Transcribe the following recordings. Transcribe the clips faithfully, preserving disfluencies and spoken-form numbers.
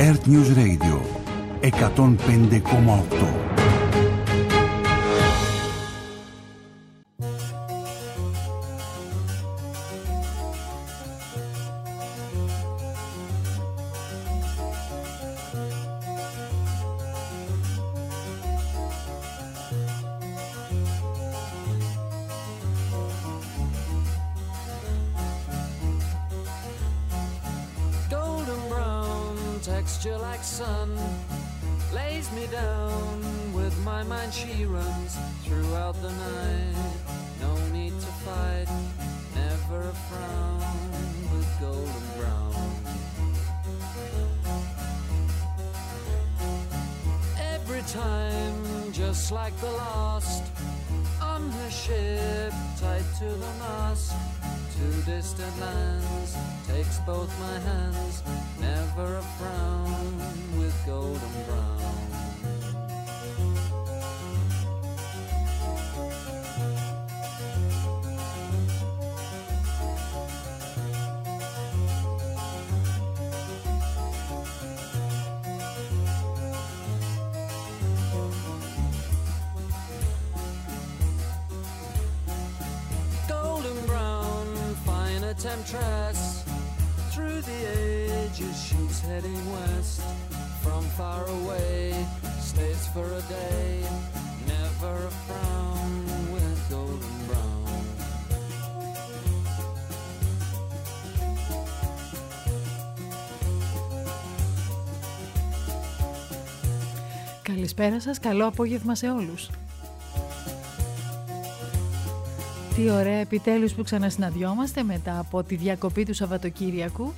Earth News Radio εκατόν πέντε κόμμα οκτώ. Temptress through the ages, she's heading west from far away, stays for a day, never a frown with golden brown. Καλησπέρα σας, καλό απόγευμα σε όλους. Τι ωραία επιτέλους που ξανασυναντιόμαστε μετά από τη διακοπή του Σαββατοκύριακου.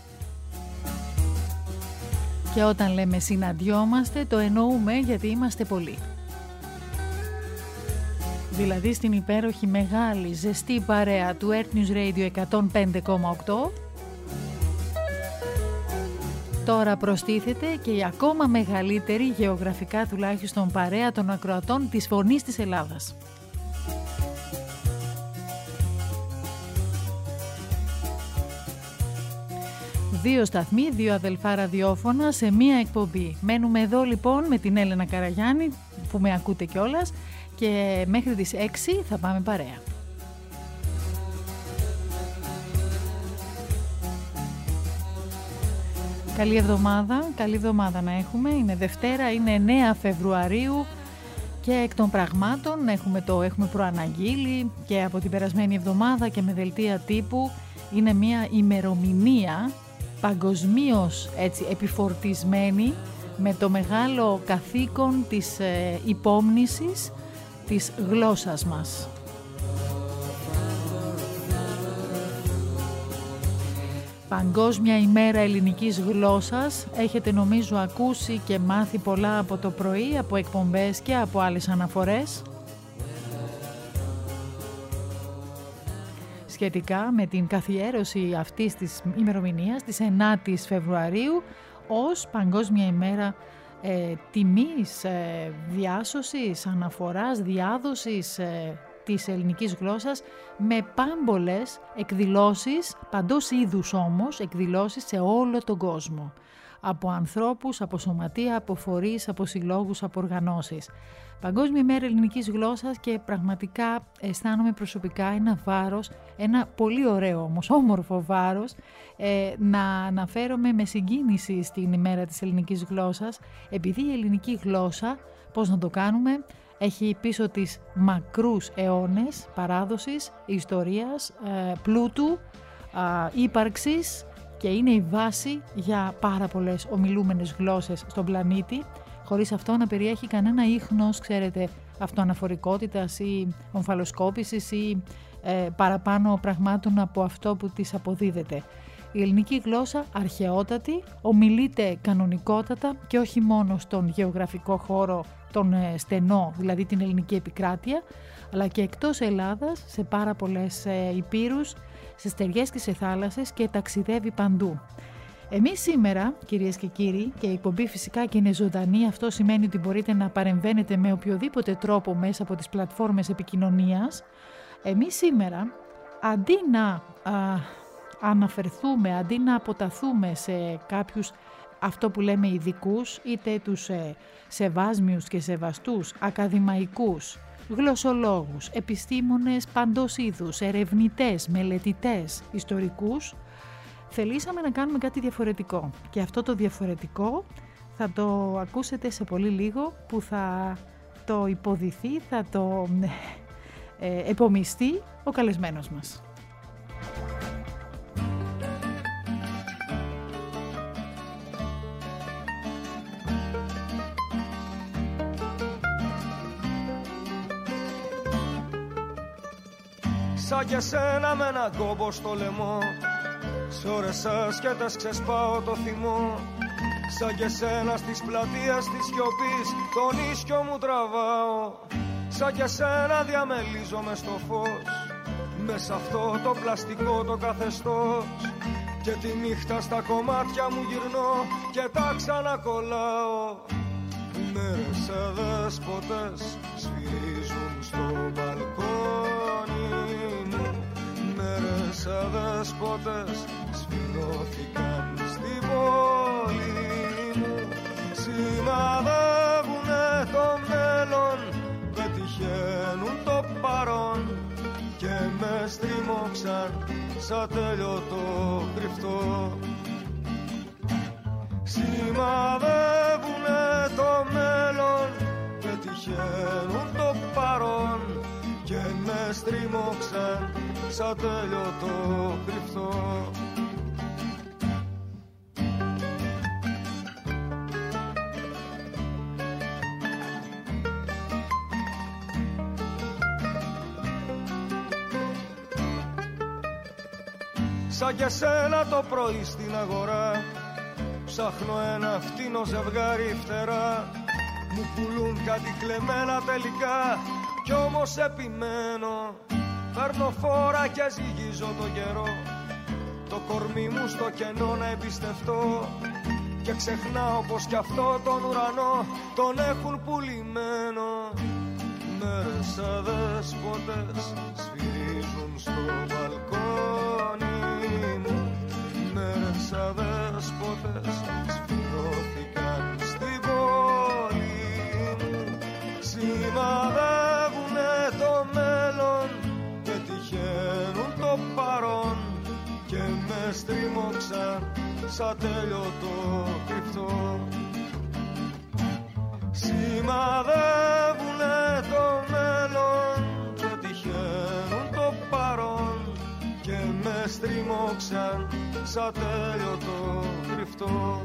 Και όταν λέμε συναντιόμαστε το εννοούμε γιατί είμαστε πολλοί. Δηλαδή στην υπέροχη μεγάλη ζεστή παρέα του Earth News Radio εκατόν πέντε κόμμα οκτώ. Τώρα προστίθεται και η ακόμα μεγαλύτερη γεωγραφικά τουλάχιστον παρέα των ακροατών της Φωνής της Ελλάδας. Δύο σταθμοί, δύο αδελφά ραδιόφωνα σε μία εκπομπή. Μένουμε εδώ λοιπόν με την Έλενα Καραγιάννη που με ακούτε κιόλας και μέχρι τις έξι θα πάμε παρέα. Καλή εβδομάδα, καλή εβδομάδα να έχουμε. Είναι Δευτέρα, είναι εννέα Φεβρουαρίου και εκ των πραγμάτων έχουμε το έχουμε προαναγγείλει και από την περασμένη εβδομάδα και με δελτία τύπου. Είναι μια ημερομηνία παγκοσμίως έτσι επιφορτισμένη με το μεγάλο καθήκον της ε, υπόμνησης της γλώσσας μας. Παγκόσμια ημέρα ελληνικής γλώσσας. Έχετε νομίζω ακούσει και μάθει πολλά από το πρωί, από εκπομπές και από άλλες αναφορές. Σχετικά με την καθιέρωση αυτής της ημερομηνίας, της ενάτης Φεβρουαρίου, ως Παγκόσμια ημέρα ε, τιμής, ε, διάσωσης, αναφοράς, διάδοσης ε, της ελληνικής γλώσσας με πάμπολες εκδηλώσεις, παντός είδους όμως, εκδηλώσεις σε όλο τον κόσμο. Από ανθρώπους, από σωματεία, από φορείς, από συλλόγους, από οργανώσεις. Παγκόσμια ημέρα ελληνικής γλώσσας και πραγματικά αισθάνομαι προσωπικά ένα βάρος, ένα πολύ ωραίο όμως, όμορφο βάρος, ε, να αναφέρομαι με συγκίνηση στην ημέρα της ελληνικής γλώσσας, επειδή η ελληνική γλώσσα, πώς να το κάνουμε, έχει πίσω της μακρούς αιώνες παράδοσης, ιστορίας, ε, πλούτου, ε, ύπαρξης και είναι η βάση για πάρα πολλές ομιλούμενες γλώσσες στον πλανήτη, χωρίς αυτό να περιέχει κανένα ίχνος, ξέρετε, αυτοαναφορικότητας ή ομφαλοσκόπησης ή ε, παραπάνω πραγμάτων από αυτό που της αποδίδεται. Η ελληνική γλώσσα αρχαιότατη, ομιλείται κανονικότατα και όχι μόνο στον γεωγραφικό χώρο, τον ε, στενό, δηλαδή την ελληνική επικράτεια, αλλά και εκτός Ελλάδας, σε πάρα πολλές ε, υπήρους, σε στεριές και σε θάλασσες και ταξιδεύει παντού. Εμείς σήμερα, κυρίες και κύριοι, και η εκπομπή φυσικά και είναι ζωντανή, αυτό σημαίνει ότι μπορείτε να παρεμβαίνετε με οποιοδήποτε τρόπο μέσα από τις πλατφόρμες επικοινωνίας. Εμείς σήμερα, αντί να α, αναφερθούμε, αντί να αποταθούμε σε κάποιους αυτό που λέμε ειδικούς, είτε τους ε, σεβάσμιους και σεβαστούς, ακαδημαϊκούς, γλωσσολόγους, επιστήμονες παντός είδους, ερευνητές, μελετητές, ιστορικούς, θελήσαμε να κάνουμε κάτι διαφορετικό. Και αυτό το διαφορετικό θα το ακούσετε σε πολύ λίγο, που θα το υποδηθεί, θα το ε, επομιστεί ο καλεσμένος μας. Σαν και σένα με έναν κόμπο στο λαιμό, σ' ώρες άσχετες ξεσπάω το θυμό. Σαν και σένα στις πλατείες της σιωπής τον ίσκιο μου τραβάω. Σαν και σένα διαμελίζομαι στο φως, μες σ' αυτό το πλαστικό το καθεστώς. Και τη νύχτα στα κομμάτια μου γυρνώ και τα ξανακολλάω. Μέρες σαν δέσποτες σφυρίζουν στο μπαλκόνι μου. Μέρες σαν δέσποτες σφυρώθηκαν στην πόλη μου. Σημαδεύουνε το μέλλον, πετυχαίνουν το παρόν και με στριμώξαν σαν τέλειωτο κρυφτό. Σημαδεύουνε το μέλλον, πετυχαίνουν το παρόν και με στριμώξαν σαν τέλειωτο κρυφτό. Σαν και σένα το πρωί στην αγορά ψάχνω ένα φτηνό ζευγάρι φτερά. Μου πουλούν κάτι κλεμμένα τελικά κι όμως επιμένω. Παίρνω φόρα και ζυγίζω το καιρό, το κορμί μου στο κενό να εμπιστευτώ. Και ξεχνάω πως κι αυτό τον ουρανό τον έχουν πουλημένο. Μέρες σαν δέσποτες σφυρίζουν στο μπαλκόνι μου. Μέρες σαν δέσποτες σφυρώθηκαν στην πόλη μου. Σημαδεύουνε το μέλλον, πετυχαίνουν το παρόν και με στριμώξαν σαν τέλειωτο κρυφτό. Σημαδεύουνε το μέλλον, πετυχαίνουν το παρόν και με στριμώξαν σαν τέλειωτο κρυφτό.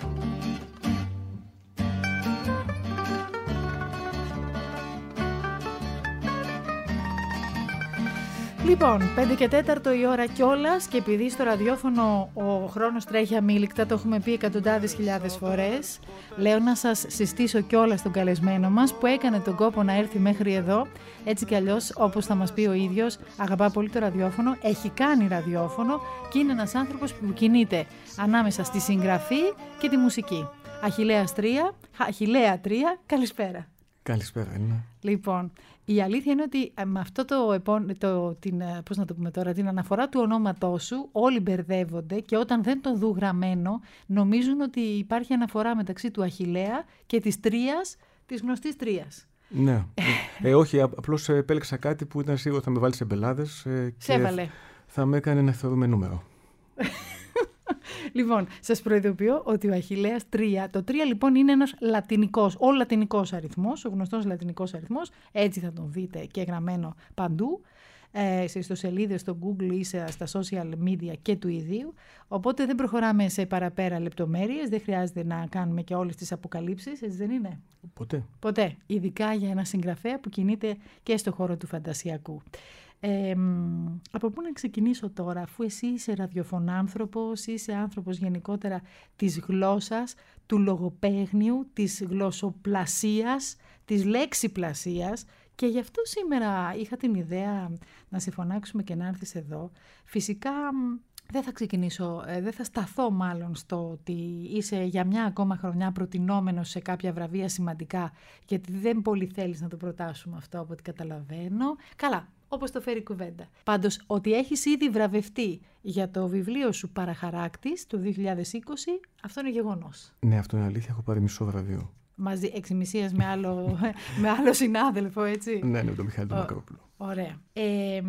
Λοιπόν, πέντε και τέταρτο η ώρα κιόλας, και επειδή στο ραδιόφωνο ο χρόνος τρέχει αμήλικτα, το έχουμε πει εκατοντάδες χιλιάδες φορές, λέω να σας συστήσω κιόλας τον καλεσμένο μας που έκανε τον κόπο να έρθει μέχρι εδώ. Έτσι κι αλλιώς, όπως θα μας πει ο ίδιος, αγαπά πολύ το ραδιόφωνο, έχει κάνει ραδιόφωνο και είναι ένας άνθρωπος που κινείται ανάμεσα στη συγγραφή και τη μουσική. Αχιλλέας τρία, Αχιλλέα τρία, καλησπέρα. Καλησπέρα, Έλληνα. Λοιπόν, η αλήθεια είναι ότι με αυτό το, το, την, πώς να το πούμε τώρα, την αναφορά του ονόματός σου όλοι μπερδεύονται και όταν δεν το δουν γραμμένο νομίζουν ότι υπάρχει αναφορά μεταξύ του Αχιλλέα και της Τρίας, της γνωστής Τρίας. Ναι, ε, όχι, απλώς επέλεξα κάτι που ήταν σίγουρο θα με βάλει σε μπελάδες ε, και έβαλε. Θα με έκανε να θεωρούμε νούμερο. Λοιπόν, σας προειδοποιώ ότι ο Αχιλλέας τρία, το τρία λοιπόν είναι ένας λατινικός, ο λατινικός αριθμός, ο γνωστός λατινικός αριθμός, έτσι θα τον δείτε και γραμμένο παντού, ε, σε ιστοσελίδες, στο Google ή στα social media και του ιδίου, οπότε δεν προχωράμε σε παραπέρα λεπτομέρειες, δεν χρειάζεται να κάνουμε και όλες τις αποκαλύψεις, έτσι δεν είναι? Ποτέ. Ποτέ, ειδικά για ένα συγγραφέα που κινείται και στο χώρο του φαντασιακού. Ε, από πού να ξεκινήσω τώρα, αφού εσύ είσαι ραδιοφωνάνθρωπος, είσαι άνθρωπος γενικότερα της γλώσσας, του λογοπαίγνιου, της γλωσσοπλασίας, της λέξιπλασίας, και γι' αυτό σήμερα είχα την ιδέα να σε φωνάξουμε και να έρθεις εδώ. Φυσικά δεν θα ξεκινήσω, δεν θα σταθώ μάλλον στο ότι είσαι για μια ακόμα χρονιά προτινόμενος σε κάποια βραβεία σημαντικά, γιατί δεν πολύ θέλεις να το προτάσουμε αυτό από ό,τι καταλαβαίνω. Καλά, όπως το φέρει η κουβέντα. Πάντως, ότι έχεις ήδη βραβευτεί για το βιβλίο σου Παραχαράκτης του δύο χιλιάδες είκοσι, αυτό είναι γεγονός. Ναι, αυτό είναι αλήθεια. Έχω πάρει μισό βραβείο. Μαζί εξημισίας με άλλο, με άλλο συνάδελφο, έτσι. Ναι, ναι, με τον Μιχάλη τον Μακρόπουλο. Ωραία. Ε,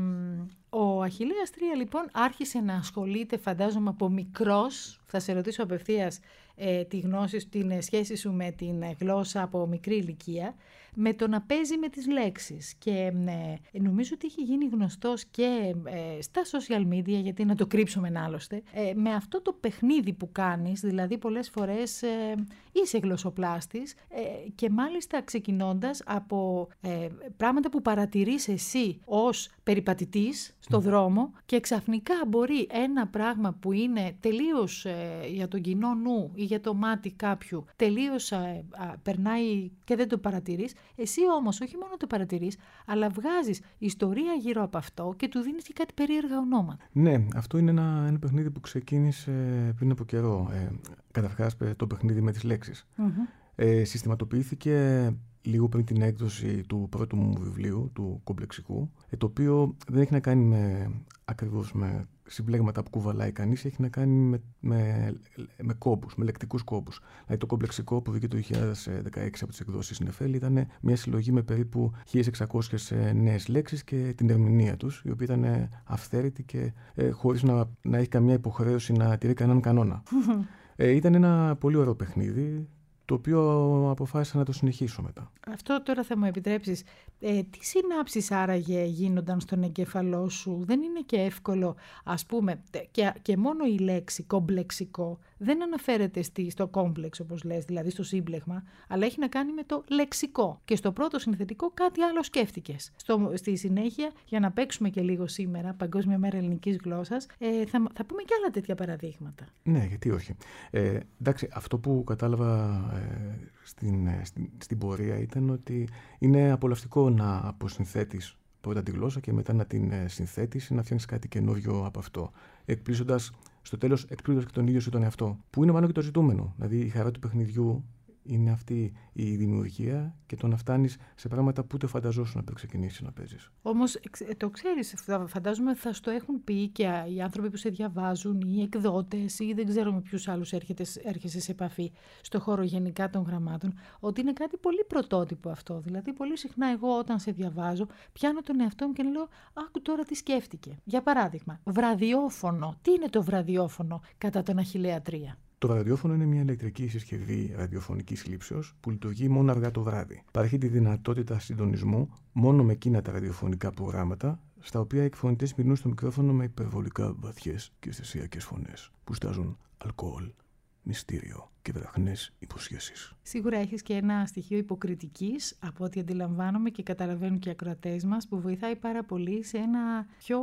ο Αχιλλέας τρία λοιπόν άρχισε να ασχολείται, φαντάζομαι από μικρός, θα σε ρωτήσω απευθείας ε, τη γνώση, την σχέση σου με την γλώσσα από μικρή ηλικία, με το να παίζει με τις λέξεις. Και ε, νομίζω ότι έχει γίνει γνωστός και ε, στα social media, γιατί να το κρύψουμε άλλωστε, ε, με αυτό το παιχνίδι που κάνεις, δηλαδή πολλές φορές ε, είσαι γλωσσοπλάστης ε, και μάλιστα ξεκινώντας από ε, πράγματα που παρατηρείς εσύ ως περιπατητής στο mm. δρόμο και ξαφνικά μπορεί ένα πράγμα που είναι τελείως ε, για τον κοινό νου ή για το μάτι κάποιου, τελείως ε, α, περνάει και δεν το παρατηρείς. Εσύ όμως όχι μόνο το παρατηρείς, αλλά βγάζεις ιστορία γύρω από αυτό και του δίνεις και κάτι περίεργα ονόματα. Ναι, αυτό είναι ένα, ένα παιχνίδι που ξεκίνησε πριν από καιρό. Ε, καταρχάς το παιχνίδι με τις λέξεις. Mm-hmm. Ε, συστηματοποιήθηκε λίγο πριν την έκδοση του πρώτου μου βιβλίου, του κομπλεξικού, το οποίο δεν έχει να κάνει με, ακριβώς με συμπλέγματα που κουβαλάει κανείς, έχει να κάνει με, με, με κόμπους, με λεκτικούς κόμπους. Δηλαδή το κομπλεξικό που βγήκε το δύο χιλιάδες δεκαέξι από τις εκδόσεις Νεφέλη ήταν μια συλλογή με περίπου χίλιες εξακόσιες νέες λέξεις και την ερμηνεία τους, η οποία ήταν αυθαίρετη και ε, χωρίς να, να έχει καμία υποχρέωση να τηρεί κανέναν κανόνα. ε, ήταν ένα πολύ ωραίο παιχνίδι, το οποίο αποφάσισα να το συνεχίσω μετά. Αυτό τώρα θα μου επιτρέψεις. Ε, τι συνάψεις άραγε γίνονταν στον εγκέφαλό σου? Δεν είναι και εύκολο, ας πούμε, και, και μόνο η λέξη κομπλεξικό δεν αναφέρεται στη, στο κόμπλεξ, όπως λες, δηλαδή στο σύμπλεγμα, αλλά έχει να κάνει με το λεξικό. Και στο πρώτο συνθετικό κάτι άλλο σκέφτηκες. Στο, στη συνέχεια, για να παίξουμε και λίγο σήμερα, Παγκόσμια Μέρα Ελληνικής Γλώσσας, ε, θα, θα πούμε και άλλα τέτοια παραδείγματα. Ναι, γιατί όχι. Ε, εντάξει, αυτό που κατάλαβα ε, στην, στην, στην πορεία ήταν ότι είναι απολαυστικό να αποσυνθέτεις πρώτα τη γλώσσα και μετά να την ε, συνθέτεις ή να φτιάχνεις κάτι καινούριο από αυτό. Εκπλήσοντας, στο τέλος, εκπλήσοντας και τον ίδιο σου τον εαυτό. Που είναι μάλλον και το ζητούμενο. Δηλαδή, η χαρά του παιχνιδιού είναι αυτή η δημιουργία και το να φτάνεις σε πράγματα που ούτε φανταζόσουν να ξεκινήσεις να παίζεις. Όμως το ξέρεις, φαντάζομαι θα στο έχουν πει και οι άνθρωποι που σε διαβάζουν, οι εκδότες ή δεν ξέρω με ποιους άλλους έρχεσαι σε επαφή στο χώρο γενικά των γραμμάτων, ότι είναι κάτι πολύ πρωτότυπο αυτό. Δηλαδή πολύ συχνά εγώ όταν σε διαβάζω πιάνω τον εαυτό μου και λέω άκου τώρα τι σκέφτηκε. Για παράδειγμα, βραδιόφωνο. Τι είναι το βραδιόφωνο κατά τον Αχιλλέα τρία? Το ραδιόφωνο είναι μια ηλεκτρική συσκευή ραδιοφωνικής λήψεως που λειτουργεί μόνο αργά το βράδυ. Παρέχει τη δυνατότητα συντονισμού μόνο με εκείνα τα ραδιοφωνικά προγράμματα, στα οποία οι εκφωνητές μιλούν στο μικρόφωνο με υπερβολικά βαθιές και αισθησιακές φωνές που στάζουν αλκοόλ, μυστήριο και βραχνές υποσχέσεις. Σίγουρα έχεις και ένα στοιχείο υποκριτικής, από ό,τι αντιλαμβάνομαι και καταλαβαίνουν και οι ακροατές μας, που βοηθάει πάρα πολύ σε ένα πιο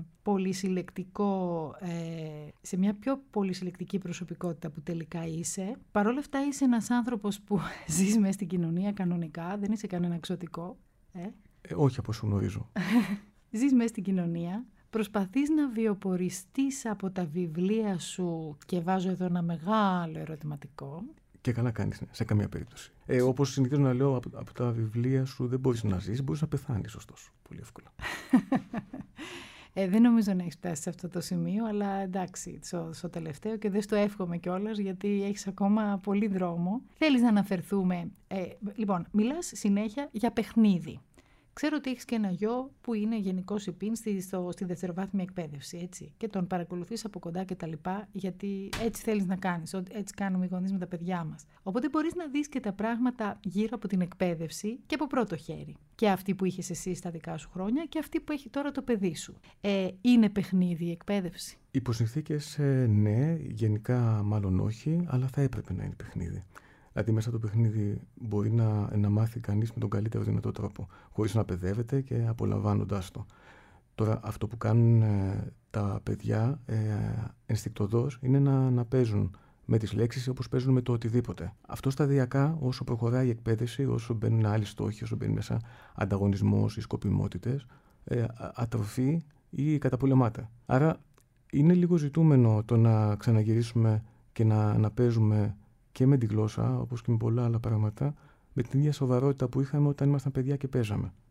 πολυσυλλεκτικό, ε, σε μια πιο πολυσυλλεκτική προσωπικότητα που τελικά είσαι. Παρ' όλα αυτά είσαι ένας άνθρωπος που ζεις μέσα στην κοινωνία κανονικά, δεν είσαι κανένα εξωτικό. Ε? Ε, όχι από όσο γνωρίζω. Ζεις μέσα στην κοινωνία. Προσπαθείς να βιοποριστείς από τα βιβλία σου και βάζω εδώ ένα μεγάλο ερωτηματικό. Και καλά κάνεις, ναι, σε καμία περίπτωση. Ε, όπως συνηθίζω να λέω, από, από τα βιβλία σου δεν μπορείς να ζήσεις, μπορείς να πεθάνεις, ωστόσο. Πολύ εύκολα. ε, δεν νομίζω να έχεις φτάσει σε αυτό το σημείο, αλλά εντάξει, στο, στο τελευταίο και δεν στο εύχομαι κιόλας, γιατί έχεις ακόμα πολύ δρόμο. Θέλεις να αναφερθούμε. Ε, λοιπόν, μιλάς συνέχεια για παιχνίδι. Ξέρω ότι έχεις και ένα γιο που είναι γενικός υπήν στη, στο, στη δευτεροβάθμια εκπαίδευση, έτσι. Και τον παρακολουθείς από κοντά και τα λοιπά, γιατί έτσι θέλεις να κάνεις, έτσι κάνουμε οι γονείς με τα παιδιά μας. Οπότε μπορείς να δεις και τα πράγματα γύρω από την εκπαίδευση και από πρώτο χέρι. Και αυτή που είχες εσύ στα δικά σου χρόνια και αυτή που έχει τώρα το παιδί σου. Ε, είναι παιχνίδι η εκπαίδευση? Υπό συνθήκες, ε, ναι, γενικά μάλλον όχι, αλλά θα έπρεπε να είναι παιχνίδι. Δηλαδή, μέσα από το παιχνίδι μπορεί να, να μάθει κανείς με τον καλύτερο δυνατό τρόπο, χωρίς να παιδεύεται και απολαμβάνοντάς το. Τώρα, αυτό που κάνουν ε, τα παιδιά ε, ενστικτωδώς είναι να, να παίζουν με τις λέξεις όπως παίζουν με το οτιδήποτε. Αυτό σταδιακά, όσο προχωράει η εκπαίδευση, όσο μπαίνουν άλλοι στόχοι, όσο μπαίνει μέσα ανταγωνισμός ή σκοπιμότητες, ε, ατροφή ή καταπολεμάται. Άρα, είναι λίγο ζητούμενο το να ξαναγυρίσουμε και να, να παίζουμε και με τη γλώσσα, όπως και με πολλά άλλα πράγματα, με την ίδια σοβαρότητα που είχαμε όταν ήμασταν παιδιά και παίζαμε.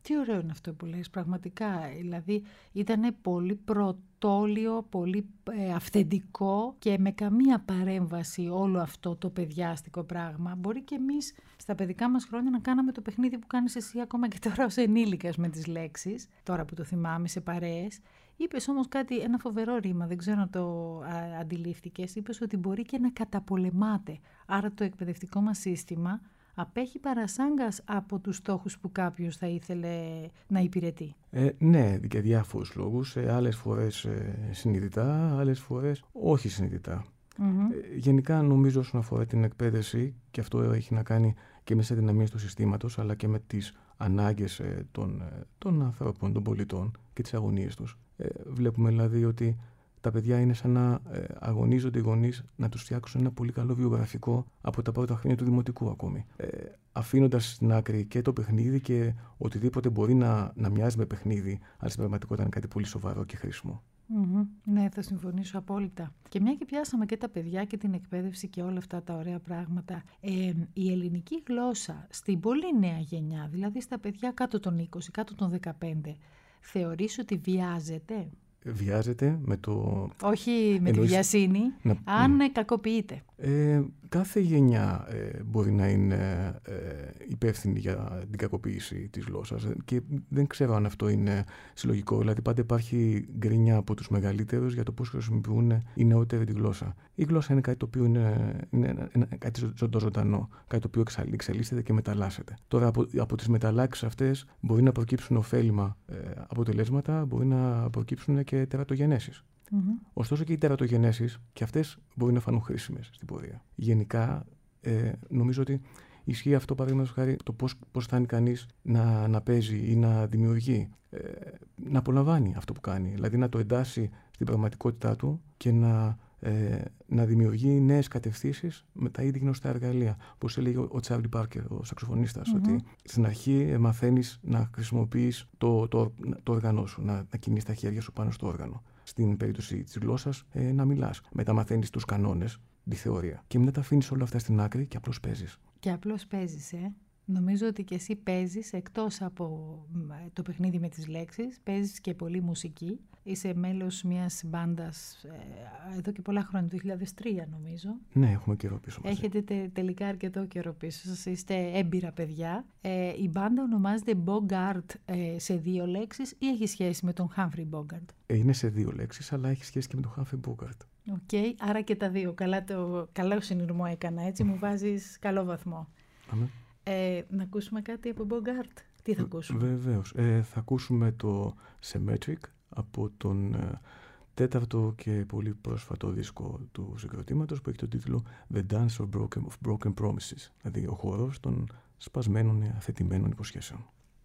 Τι ωραίο είναι αυτό που λες, πραγματικά. Δηλαδή ήταν πολύ πρωτόλιο, πολύ ε, αυθεντικό και με καμία παρέμβαση όλο αυτό το παιδιάστικο πράγμα. Μπορεί και εμείς στα παιδικά μας χρόνια να κάναμε το παιχνίδι που κάνεις εσύ ακόμα και τώρα ως ενήλικας με τις λέξεις, τώρα που το θυμάμαι σε παρέες. Είπες όμως κάτι, ένα φοβερό ρήμα, δεν ξέρω αν το α, αντιλήφθηκες. Είπες ότι μπορεί και να καταπολεμάται. Άρα το εκπαιδευτικό μας σύστημα απέχει παρασάγκας από τους στόχους που κάποιος θα ήθελε να υπηρετεί. Ε, ναι, για διάφορους λόγους. Ε, άλλες φορές ε, συνειδητά, άλλες φορές όχι συνειδητά. Mm-hmm. Ε, γενικά νομίζω όσον αφορά την εκπαίδευση, και αυτό έχει να κάνει και με τις αδυναμίες του συστήματος, αλλά και με τις ανάγκες ε, των, ε, των ανθρώπων, των πολιτών και τις αγωνίες τους. Ε, βλέπουμε δηλαδή ότι τα παιδιά είναι σαν να ε, αγωνίζονται οι γονείς να τους φτιάξουν ένα πολύ καλό βιογραφικό από τα πρώτα χρόνια του δημοτικού ακόμη. Ε, αφήνοντας στην άκρη και το παιχνίδι και οτιδήποτε μπορεί να, να μοιάζει με παιχνίδι, αλλά στην πραγματικότητα είναι κάτι πολύ σοβαρό και χρήσιμο. Mm-hmm. Ναι, θα συμφωνήσω απόλυτα. Και μια και πιάσαμε και τα παιδιά και την εκπαίδευση και όλα αυτά τα ωραία πράγματα, ε, η ελληνική γλώσσα στην πολύ νέα γενιά, δηλαδή στα παιδιά κάτω των είκοσι, κάτω των δεκαπέντε, θεωρείς ότι βιάζεται? Βιάζεται με το... Όχι με εννοείς... τη βιασύνη, να... αν mm. κακοποιείται. Ε, κάθε γενιά ε, μπορεί να είναι ε, υπεύθυνη για την κακοποίηση της γλώσσας και δεν ξέρω αν αυτό είναι συλλογικό. Δηλαδή πάντα υπάρχει γκρίνια από τους μεγαλύτερους για το πώς χρησιμοποιούν οι νεότεροι τη γλώσσα. Η γλώσσα είναι κάτι το οποίο είναι, είναι, είναι κάτι ζωντανό, κάτι το οποίο εξελίσσεται και μεταλλάσσεται. Τώρα από, από τις μεταλλάξεις αυτές μπορεί να προκύψουν ωφέλιμα ε, αποτελέσματα, μπορεί να προκύψουν και τερατογενέσεις. Mm-hmm. Ωστόσο και οι τερατογενέσεις και αυτές μπορεί να φανούν χρήσιμες στην πορεία. Γενικά ε, νομίζω ότι ισχύει αυτό, παραδείγματος χάρη, το πώς, πώς φτάνει κανείς να, να παίζει ή να δημιουργεί, ε, να απολαμβάνει αυτό που κάνει. Δηλαδή να το εντάσσει στην πραγματικότητά του και να, ε, να δημιουργεί νέες κατευθύνσεις με τα ήδη γνωστά εργαλεία. Όπως έλεγε ο Τσάρλι Πάρκερ, ο σαξοφωνίστας, mm-hmm. ότι στην αρχή ε, μαθαίνεις να χρησιμοποιείς το, το, το όργανο σου, να, να κινείς τα χέρια σου πάνω στο όργανο. Στην περίπτωση της γλώσσας, ε, να μιλάς. Μετά μαθαίνεις τους κανόνες, τη θεωρία. Και μετά τα αφήνεις όλα αυτά στην άκρη και απλώς παίζεις. Και απλώς παίζεις, ε. Νομίζω ότι και εσύ παίζεις, εκτός από το παιχνίδι με τις λέξεις, παίζεις και πολύ μουσική. Είσαι μέλος μιας μπάντας ε, εδώ και πολλά χρόνια, το δύο χιλιάδες τρία νομίζω. Ναι, έχουμε καιρό πίσω μας. Έχετε τε, τελικά αρκετό καιρό πίσω σας, είστε έμπειρα παιδιά. Ε, η μπάντα ονομάζεται Bogart ε, σε δύο λέξεις ή έχει σχέση με τον Humphrey Bogart? Ε, είναι σε δύο λέξεις, αλλά έχει σχέση και με τον Humphrey Bogart. Οκ, okay, άρα και τα δύο. Καλά το, καλό συνειρμό έκανα, έτσι μου βάζεις καλό βαθμό. Αμέ. Ε, να ακούσουμε κάτι από Bogart. Τι θα ακούσουμε? Βεβαίως. Ε, θα ακούσουμε το Symmetric από τον ε, τέταρτο και πολύ πρόσφατο δίσκο του συγκροτήματος που έχει τον τίτλο The Dance of Broken, of Broken Promises, δηλαδή ο χορός των σπασμένων ή αθετημένων υποσχέσεων.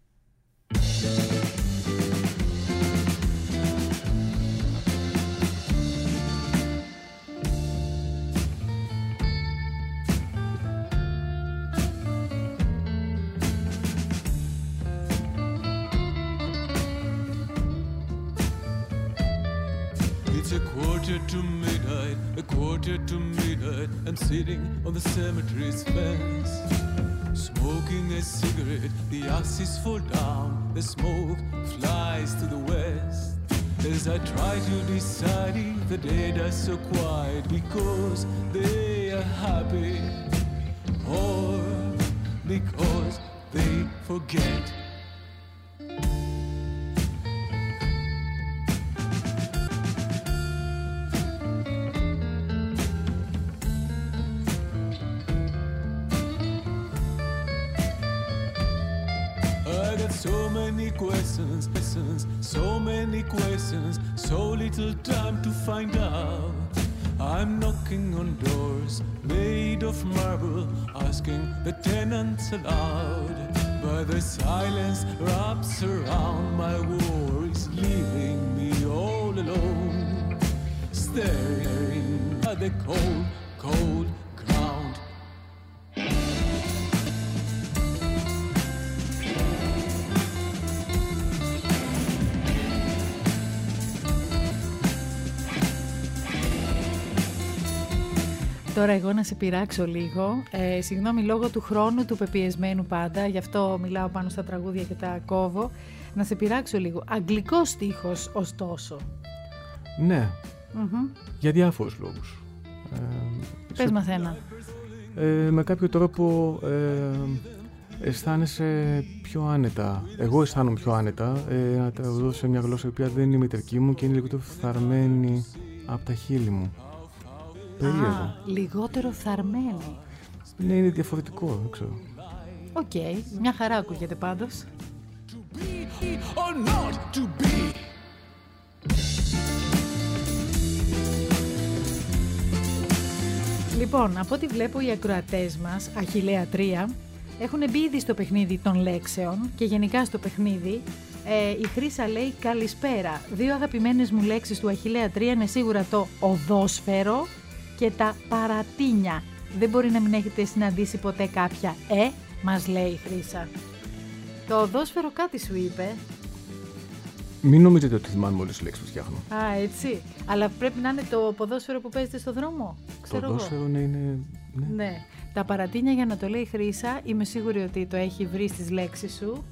To midnight, a quarter to midnight, I'm sitting on the cemetery's fence, smoking a cigarette, the ashes fall down, the smoke flies to the west. As I try to decide if the dead are so quiet because they are happy, or because they forget. So many questions, questions, so many questions, so little time to find out. I'm knocking on doors made of marble, asking the tenants aloud. But the silence wraps around my worries, leaving me all alone, staring at the cold, cold ground. Τώρα εγώ να σε πειράξω λίγο, ε, συγγνώμη λόγω του χρόνου του πεπιεσμένου πάντα, γι' αυτό μιλάω πάνω στα τραγούδια και τα κόβω, να σε πειράξω λίγο. Αγγλικός στίχος ωστόσο. Ναι, Mm-hmm. για διάφορους λόγους. Ε, Πες σε, μας ένα. ε, με κάποιο τρόπο ε, αισθάνεσαι πιο άνετα. Εγώ αισθάνομαι πιο άνετα ε, να τραγουδώ σε μια γλώσσα η οποία δεν είναι η μητρική μου και είναι λιγότερο φθαρμένη από τα χείλη μου. Περίεργο. Α, λιγότερο θαρμένη. Ναι, είναι διαφορετικό, δεν ξέρω. Οκ, okay, μια χαρά ακούγεται πάντως. Λοιπόν, από ό,τι βλέπω οι ακροατές μας, Αχιλλέα τρία, έχουν μπει ήδη στο παιχνίδι των λέξεων και γενικά στο παιχνίδι. Ε, η Χρύσα λέει καλησπέρα. Δύο αγαπημένες μου λέξεις του Αχιλλέα τρία είναι σίγουρα το οδόσφαιρο και τα παρατίνια. Δεν μπορεί να μην έχετε συναντήσει ποτέ κάποια ε, μας λέει η Χρύσα. Το οδόσφαιρο κάτι σου είπε. Μην νομίζετε ότι θυμάμαι όλες τις λέξεις που φτιάχνω. Α, έτσι. Αλλά πρέπει να είναι το ποδόσφαιρο που παίζετε στο δρόμο. Το ποδόσφαιρο ναι, είναι... Ναι. Ναι. Τα παρατίνια για να το λέει η Χρύσα, είμαι σίγουρη ότι το έχει βρει στις λέξεις σου.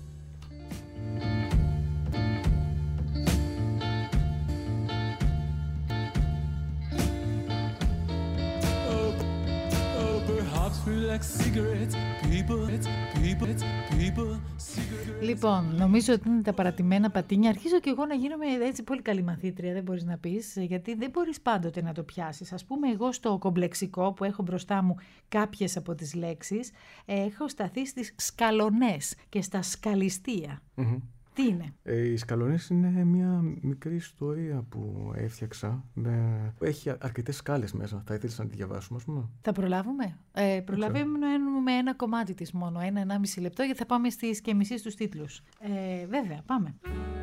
Λοιπόν, νομίζω ότι είναι τα παρατημένα πατίνια. Αρχίζω και εγώ να γίνομαι έτσι πολύ καλή μαθήτρια, δεν μπορείς να πεις, γιατί δεν μπορείς πάντοτε να το πιάσεις. Ας πούμε, εγώ στο κομπλεξικό που έχω μπροστά μου κάποιες από τις λέξεις, έχω σταθεί στις σκαλονές και στα σκαλιστία. Mm-hmm. Τι είναι? Ε, οι σκαλονές είναι μια μικρή ιστορία που έφτιαξα. Με... Έχει αρκετές σκάλες μέσα. Θα ήθελες να τη διαβάσουμε, ας πούμε? Θα προλάβουμε. Ε, προλαβαίνουμε με ένα κομμάτι της μόνο, ένα-ενάμιση λεπτό, γιατί θα πάμε στις και μισή στους τίτλους. Ε, βέβαια, πάμε.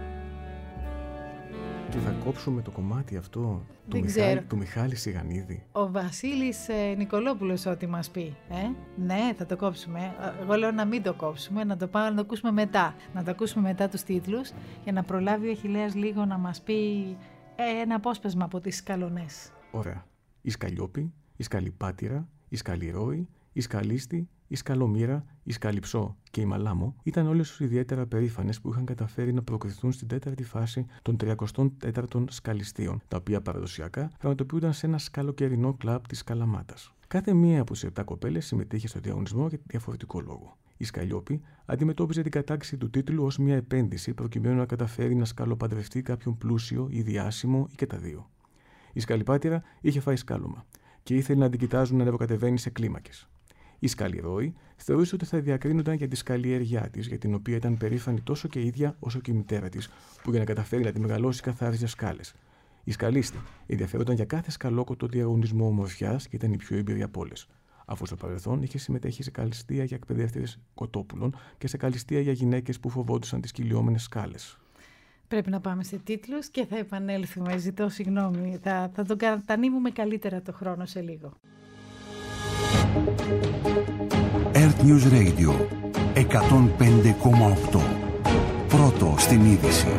Και θα κόψουμε το κομμάτι αυτό του, Μιχάλη, του Μιχάλη Σιγανίδη. Ο Βασίλης ε, Νικολόπουλος ό,τι μας πει. Ε? Ναι, θα το κόψουμε. Εγώ λέω να μην το κόψουμε, να το πάμε να το ακούσουμε μετά. Να το ακούσουμε μετά τους τίτλους για να προλάβει ο Αχιλλέας λίγο να μας πει ε, ένα απόσπασμα από τις σκαλονές. Ωραία. Η Σκαλιόπη, η Σκαλιπάτηρα, η Σκαλιρόη, η Σκαλίστη, η Σκαλομήρα, η Σκαλιψό και η Μαλάμο ήταν όλες ιδιαίτερα περήφανες που είχαν καταφέρει να προκριθούν στην τέταρτη φάση των τριακοστών τέταρτων σκαλιστίων, τα οποία παραδοσιακά πραγματοποιούνταν σε ένα σκαλοκαιρινό κλαμπ της Καλαμάτας. Κάθε μία από τις επτά κοπέλες συμμετείχε στο διαγωνισμό για διαφορετικό λόγο. Η Σκαλιόπη αντιμετώπιζε την κατάκτηση του τίτλου ως μια επένδυση προκειμένου να καταφέρει να σκαλοπαντρευτεί κάποιον πλούσιο ή διάσημο ή και τα δύο. Η Σκαλιπάτηρα είχε φάει σκάλωμα και ήθελε να την κοιτάζουν να ανεβοκατεβαίνει σε κλίμακες. Η Σκαλιρόη θεωρούσε ότι θα διακρίνονταν για τη σκαλιέργειά της, για την οποία ήταν περήφανη τόσο και η ίδια όσο και η μητέρα της, που για να καταφέρει να τη μεγαλώσει καθάριζε σκάλες. Η Σκαλίστη ενδιαφέρονταν για κάθε σκαλόκοτο διαγωνισμό ομορφιάς και ήταν η πιο έμπειρη από όλες, αφού στο παρελθόν είχε συμμετέχει σε καλυστία για εκπαιδεύτριες κοτόπουλων και σε καλυστία για γυναίκες που φοβόντουσαν τις κυλιόμενες σκάλες. Πρέπει να πάμε σε τίτλους και θα επανέλθουμε. Ζητώ συγγνώμη. Θα, θα τον κατανείμουμε καλύτερα το χρόνο σε λίγο. Earth News Radio εκατόν πέντε κόμμα οκτώ. Πρώτο στην είδηση.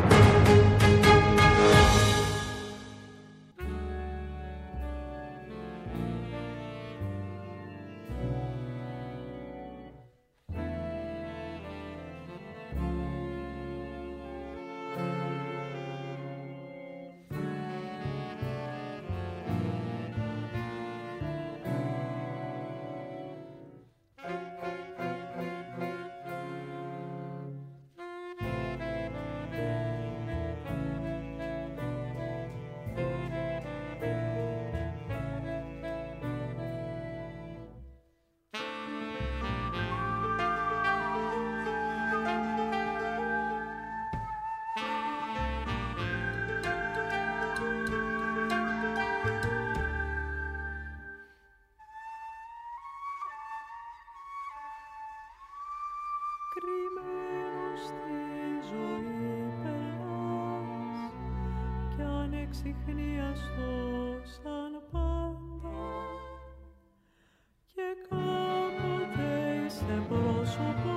Κρυμμένος στη ζωή περνάς κι ανεξιχνίαστο σαν πάντα και κάποτε είσαι πρόσωπο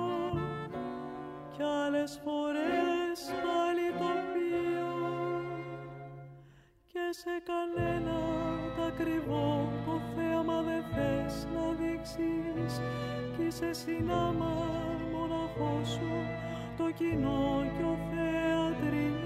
κι άλλες φορές πάλι τοπίο και σε κανένα τα κρυβό το θέαμα σε συνάμα μοναχό σου το κοινό κι ο θεατρινός.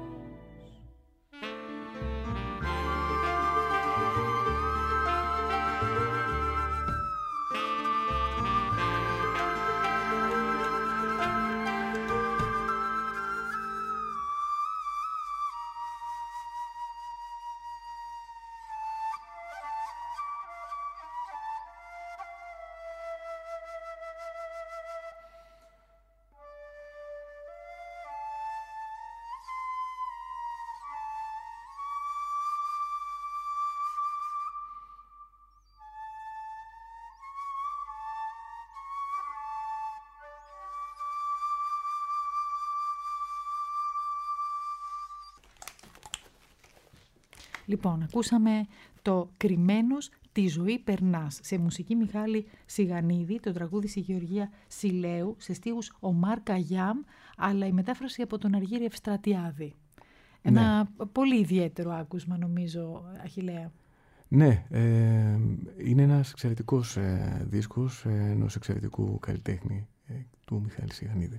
Λοιπόν, ακούσαμε το «Κρυμμένος τη ζωή περνάς» σε μουσική Μιχάλη Σιγανίδη, το τραγούδι στη Γεωργία Σιλέου, σε στίχους Ομάρ Καγιάμ, αλλά η μετάφραση από τον Αργύρη Ευστρατιάδη. Ένα ναι. πολύ ιδιαίτερο άκουσμα, νομίζω, Αχιλλέα. Ναι, ε, είναι ένας εξαιρετικός ε, δίσκος ε, ενός εξαιρετικού καλλιτέχνη ε, του Μιχάλη Σιγανίδη.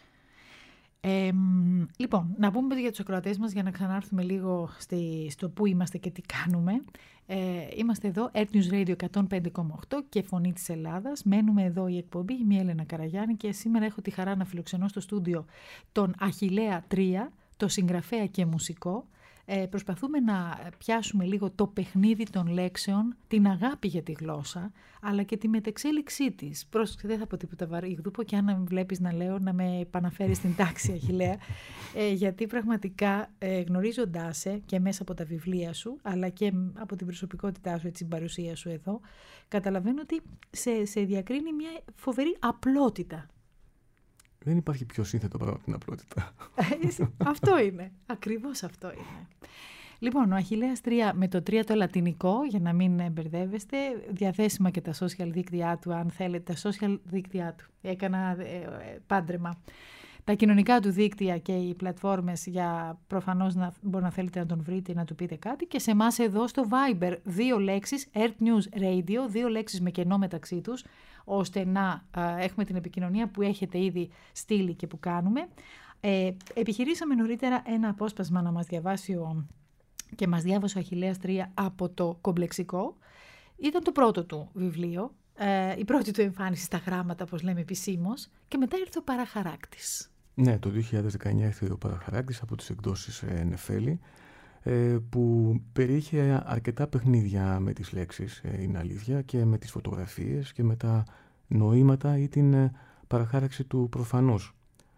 Ε, λοιπόν, να πούμε για τους ακροατές μας για να ξανάρθουμε λίγο στη, στο που είμαστε και τι κάνουμε. Ε, είμαστε εδώ, Earth News Radio εκατόν πέντε κόμμα οκτώ και Φωνή της Ελλάδας. Μένουμε εδώ η εκπομπή, είμαι η Έλενα Καραγιάννη και σήμερα έχω τη χαρά να φιλοξενώ στο στούντιο τον Αχιλλέα τρία, το συγγραφέα και μουσικό. Ε, προσπαθούμε να πιάσουμε λίγο το παιχνίδι των λέξεων, την αγάπη για τη γλώσσα, αλλά και τη μετεξέλιξή της. Πρόσεξε, δεν θα πω τίποτα βαρύγδουπο και αν να με βλέπεις να λέω, να με επαναφέρεις στην τάξη, Αχιλλέα, ε, γιατί πραγματικά ε, γνωρίζοντάς σε και μέσα από τα βιβλία σου, αλλά και από την προσωπικότητά σου, έτσι, την παρουσία σου εδώ, καταλαβαίνω ότι σε, σε διακρίνει μια φοβερή απλότητα. Δεν υπάρχει πιο σύνθετο πράγμα από την απλότητα. Αυτό είναι. Ακριβώς αυτό είναι. Λοιπόν, ο Αχιλλέας τρία με το τρία το λατινικό, για να μην μπερδεύεστε, διαθέσιμα και τα social δίκτυά του, αν θέλετε, τα social δίκτυά του. Έκανα ε, ε, πάντρεμα. Τα κοινωνικά του δίκτυα και οι πλατφόρμες για προφανώς να μπορεί να θέλετε να τον βρείτε ή να του πείτε κάτι. Και σε εμάς εδώ στο Viber δύο λέξεις, Earth News Radio, δύο λέξεις με κενό μεταξύ τους, ώστε να α, έχουμε την επικοινωνία που έχετε ήδη στείλει και που κάνουμε. Ε, επιχειρήσαμε νωρίτερα ένα απόσπασμα να μας διαβάσει ο, και μας διάβασε ο Αχιλλέας τρία από το Κομπλεξικό. Ήταν το πρώτο του βιβλίο, ε, η πρώτη του εμφάνιση στα γράμματα, όπως λέμε επισήμως, και μετά ήρθε ο Παραχαράκτης. Ναι, το δύο χιλιάδες δεκαεννιά ήρθε ο Παραχαράκτης από τις εκδόσεις ε, Νεφέλη, ε, που περιείχε αρκετά παιχνίδια με τις λέξεις, ε, είναι αλήθεια, και με τις φωτογραφίες και με τα νοήματα ή την ε, παραχάραξη του προφανούς.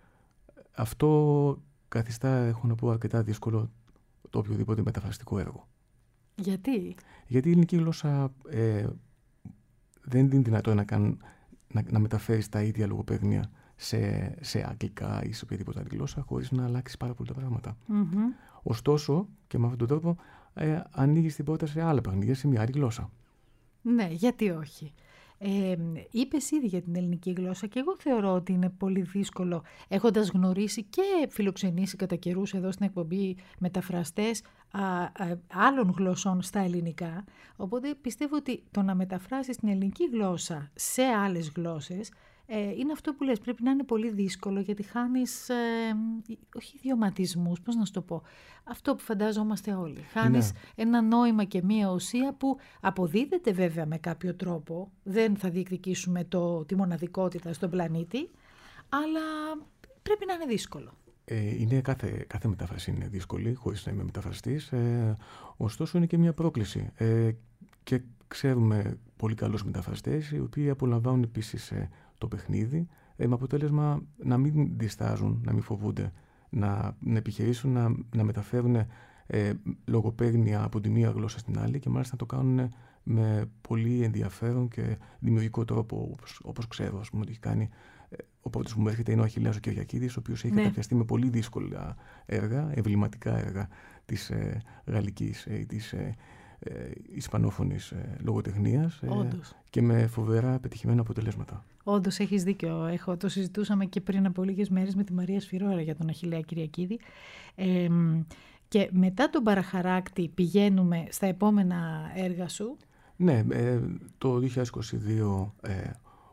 Αυτό καθιστά, έχω να πω, αρκετά δύσκολο το οποιοδήποτε μεταφραστικό έργο. Γιατί? Γιατί η ελληνική γλώσσα ε, δεν είναι δυνατό να, καν, να, να μεταφέρεις τα ίδια λογοπαίγνια σε, σε αγγλικά ή σε οποιαδήποτε άλλη γλώσσα χωρίς να αλλάξει πάρα πολλά πράγματα. Mm-hmm. Ωστόσο, και με αυτόν τον τρόπο ε, ανοίγεις την πόρτα σε άλλα παιχνίδια, σε μια άλλη γλώσσα. Ναι, γιατί όχι. Ε, είπες ήδη για την ελληνική γλώσσα και εγώ θεωρώ ότι είναι πολύ δύσκολο, έχοντας γνωρίσει και φιλοξενήσει κατά καιρούς εδώ στην εκπομπή μεταφραστές α, α, άλλων γλωσσών στα ελληνικά, οπότε πιστεύω ότι το να μεταφράσεις την ελληνική γλώσσα σε άλλες γλώσσες ε, είναι αυτό που λες, πρέπει να είναι πολύ δύσκολο γιατί χάνεις, ε, όχι ιδιωματισμούς, πώς να σου το πω, αυτό που φαντάζομαστε όλοι. Χάνεις ναι. ένα νόημα και μία ουσία που αποδίδεται βέβαια με κάποιο τρόπο, δεν θα διεκδικήσουμε το, τη μοναδικότητα στον πλανήτη, αλλά πρέπει να είναι δύσκολο. Ε, είναι κάθε, κάθε μετάφραση είναι δύσκολη, χωρίς να είμαι μεταφραστής, ε, ωστόσο είναι και μια πρόκληση. Ε, και ξέρουμε πολύ καλούς μεταφραστές, οι οποίοι απολαμβάνουν επίσης ε, το παιχνίδι, ε, με αποτέλεσμα να μην διστάζουν, να μην φοβούνται, να, να επιχειρήσουν να, να μεταφέρουν ε, λογοπαίγνια από τη μία γλώσσα στην άλλη και μάλιστα να το κάνουν με πολύ ενδιαφέρον και δημιουργικό τρόπο, όπως, όπως ξέρω, ας πούμε, ότι έχει κάνει. Ο πρώτος που μου έρχεται είναι ο Αχιλλέας ο Κυριακίδης, ο οποίος έχει ναι. καταπιαστεί με πολύ δύσκολα έργα, εμβληματικά έργα της ε, γαλλικής ή ε, της ε, ε, ισπανόφωνης ε, λογοτεχνίας ε, και με φοβερά πετυχημένα αποτελέσματα. Όντως έχεις δίκιο. Έχω, το συζητούσαμε και πριν από λίγες μέρες με τη Μαρία Σφυρόρα για τον Αχιλλέα Κυριακίδη. Ε, και μετά τον Παραχαράκτη πηγαίνουμε στα επόμενα έργα σου. Ναι, ε, το δύο χιλιάδες είκοσι δύο... Ε,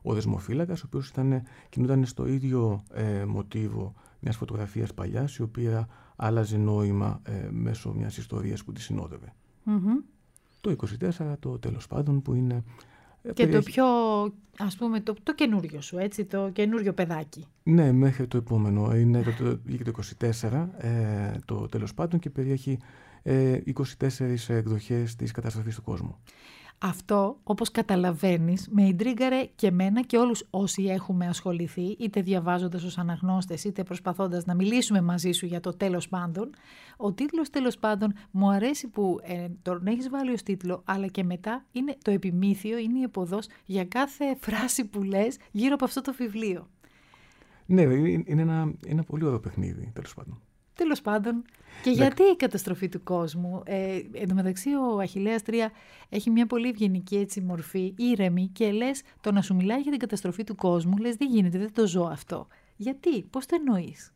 ο δεσμοφύλακας, ο οποίος κινούνταν στο ίδιο ε, μοτίβο μιας φωτογραφίας παλιάς, η οποία άλλαζε νόημα ε, μέσω μιας ιστορίας που τη συνόδευε. Mm-hmm. Το είκοσι τέσσερα, το τέλος πάντων, που είναι... Και περιέχει... το πιο, ας πούμε, το, το καινούριο σου, έτσι, το καινούριο παιδάκι. Ναι, μέχρι το επόμενο. Είναι το, το, το είκοσι τέσσερα, ε, το τέλος πάντων, και περιέχει ε, είκοσι τέσσερις εκδοχές της καταστροφής του κόσμου. Αυτό, όπως καταλαβαίνεις, με ιντρίγκαρε και εμένα και όλους όσοι έχουμε ασχοληθεί, είτε διαβάζοντας ως αναγνώστες, είτε προσπαθώντας να μιλήσουμε μαζί σου για το τέλος πάντων. Ο τίτλος τέλος πάντων μου αρέσει που ε, τον έχεις βάλει ως τίτλο, αλλά και μετά είναι το επιμήθειο, είναι η επωδός για κάθε φράση που λες γύρω από αυτό το βιβλίο. Ναι, είναι ένα, ένα πολύ ωραίο παιχνίδι, τέλος πάντων. Τέλος πάντων. Και γιατί η καταστροφή του κόσμου? Ε, εν τω μεταξύ ο Αχιλλέας τρία έχει μια πολύ ευγενική έτσι μορφή, ήρεμη, και λες το να σου μιλάει για την καταστροφή του κόσμου, λες δεν γίνεται, δεν το ζω αυτό. Γιατί, πώς το εννοείς?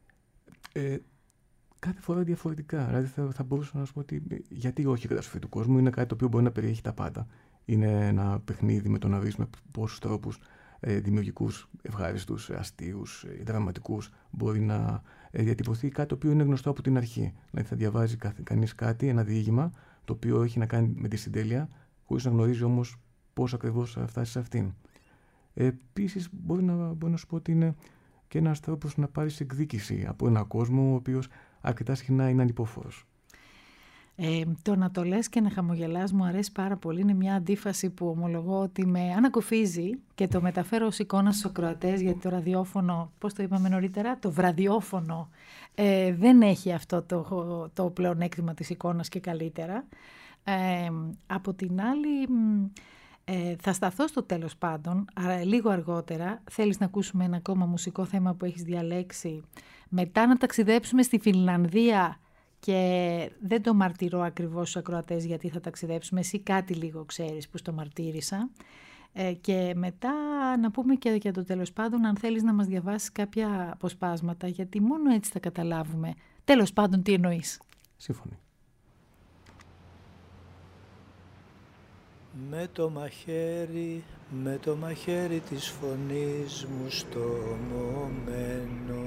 Ε, κάθε φορά διαφορετικά. Δηλαδή θα, θα μπορούσα να σου πω ότι γιατί όχι η καταστροφή του κόσμου, είναι κάτι το οποίο μπορεί να περιέχει τα πάντα. Είναι ένα παιχνίδι με το να βρεις με πόσους τρόπους ε, δημιουργικούς, ευχάριστους, αστείους, ε, δραματικούς μπορεί να ε, διατυπωθεί κάτι το οποίο είναι γνωστό από την αρχή. Δηλαδή θα διαβάζει κανείς κάτι, ένα διήγημα, το οποίο έχει να κάνει με τη συντέλεια, χωρίς να γνωρίζει όμως πώς ακριβώς θα φτάσει σε αυτήν. Ε, επίσης μπορεί να, μπορεί να σου πω ότι είναι και ένας τρόπος να πάρεις εκδίκηση από έναν κόσμο ο οποίος αρκετά συχνά είναι ανυπόφορος. Ε, το να το λες και να χαμογελάς μου αρέσει πάρα πολύ. Είναι μια αντίφαση που ομολογώ ότι με ανακοφίζει και το μεταφέρω ως εικόνα στους ακροατές, γιατί το ραδιόφωνο, πώς το είπαμε νωρίτερα, το βραδιόφωνο ε, δεν έχει αυτό το, το πλεονέκτημα της εικόνας και καλύτερα. Ε, από την άλλη, ε, θα σταθώ στο τέλος πάντων, άρα λίγο αργότερα. Θέλεις να ακούσουμε ένα ακόμα μουσικό θέμα που έχεις διαλέξει, μετά να ταξιδέψουμε στη Φινλανδία? Και δεν το μαρτυρώ ακριβώς στους ακροατές γιατί θα ταξιδέψουμε, εσύ κάτι λίγο ξέρεις που στο μαρτύρησα. Ε, και μετά να πούμε και για το τέλος πάντων, αν θέλεις να μας διαβάσεις κάποια αποσπάσματα, γιατί μόνο έτσι θα καταλάβουμε τέλος πάντων τι εννοείς. Σύμφωνοι. Με το μαχαίρι, με το μαχαίρι της φωνής μου στο μωμένο,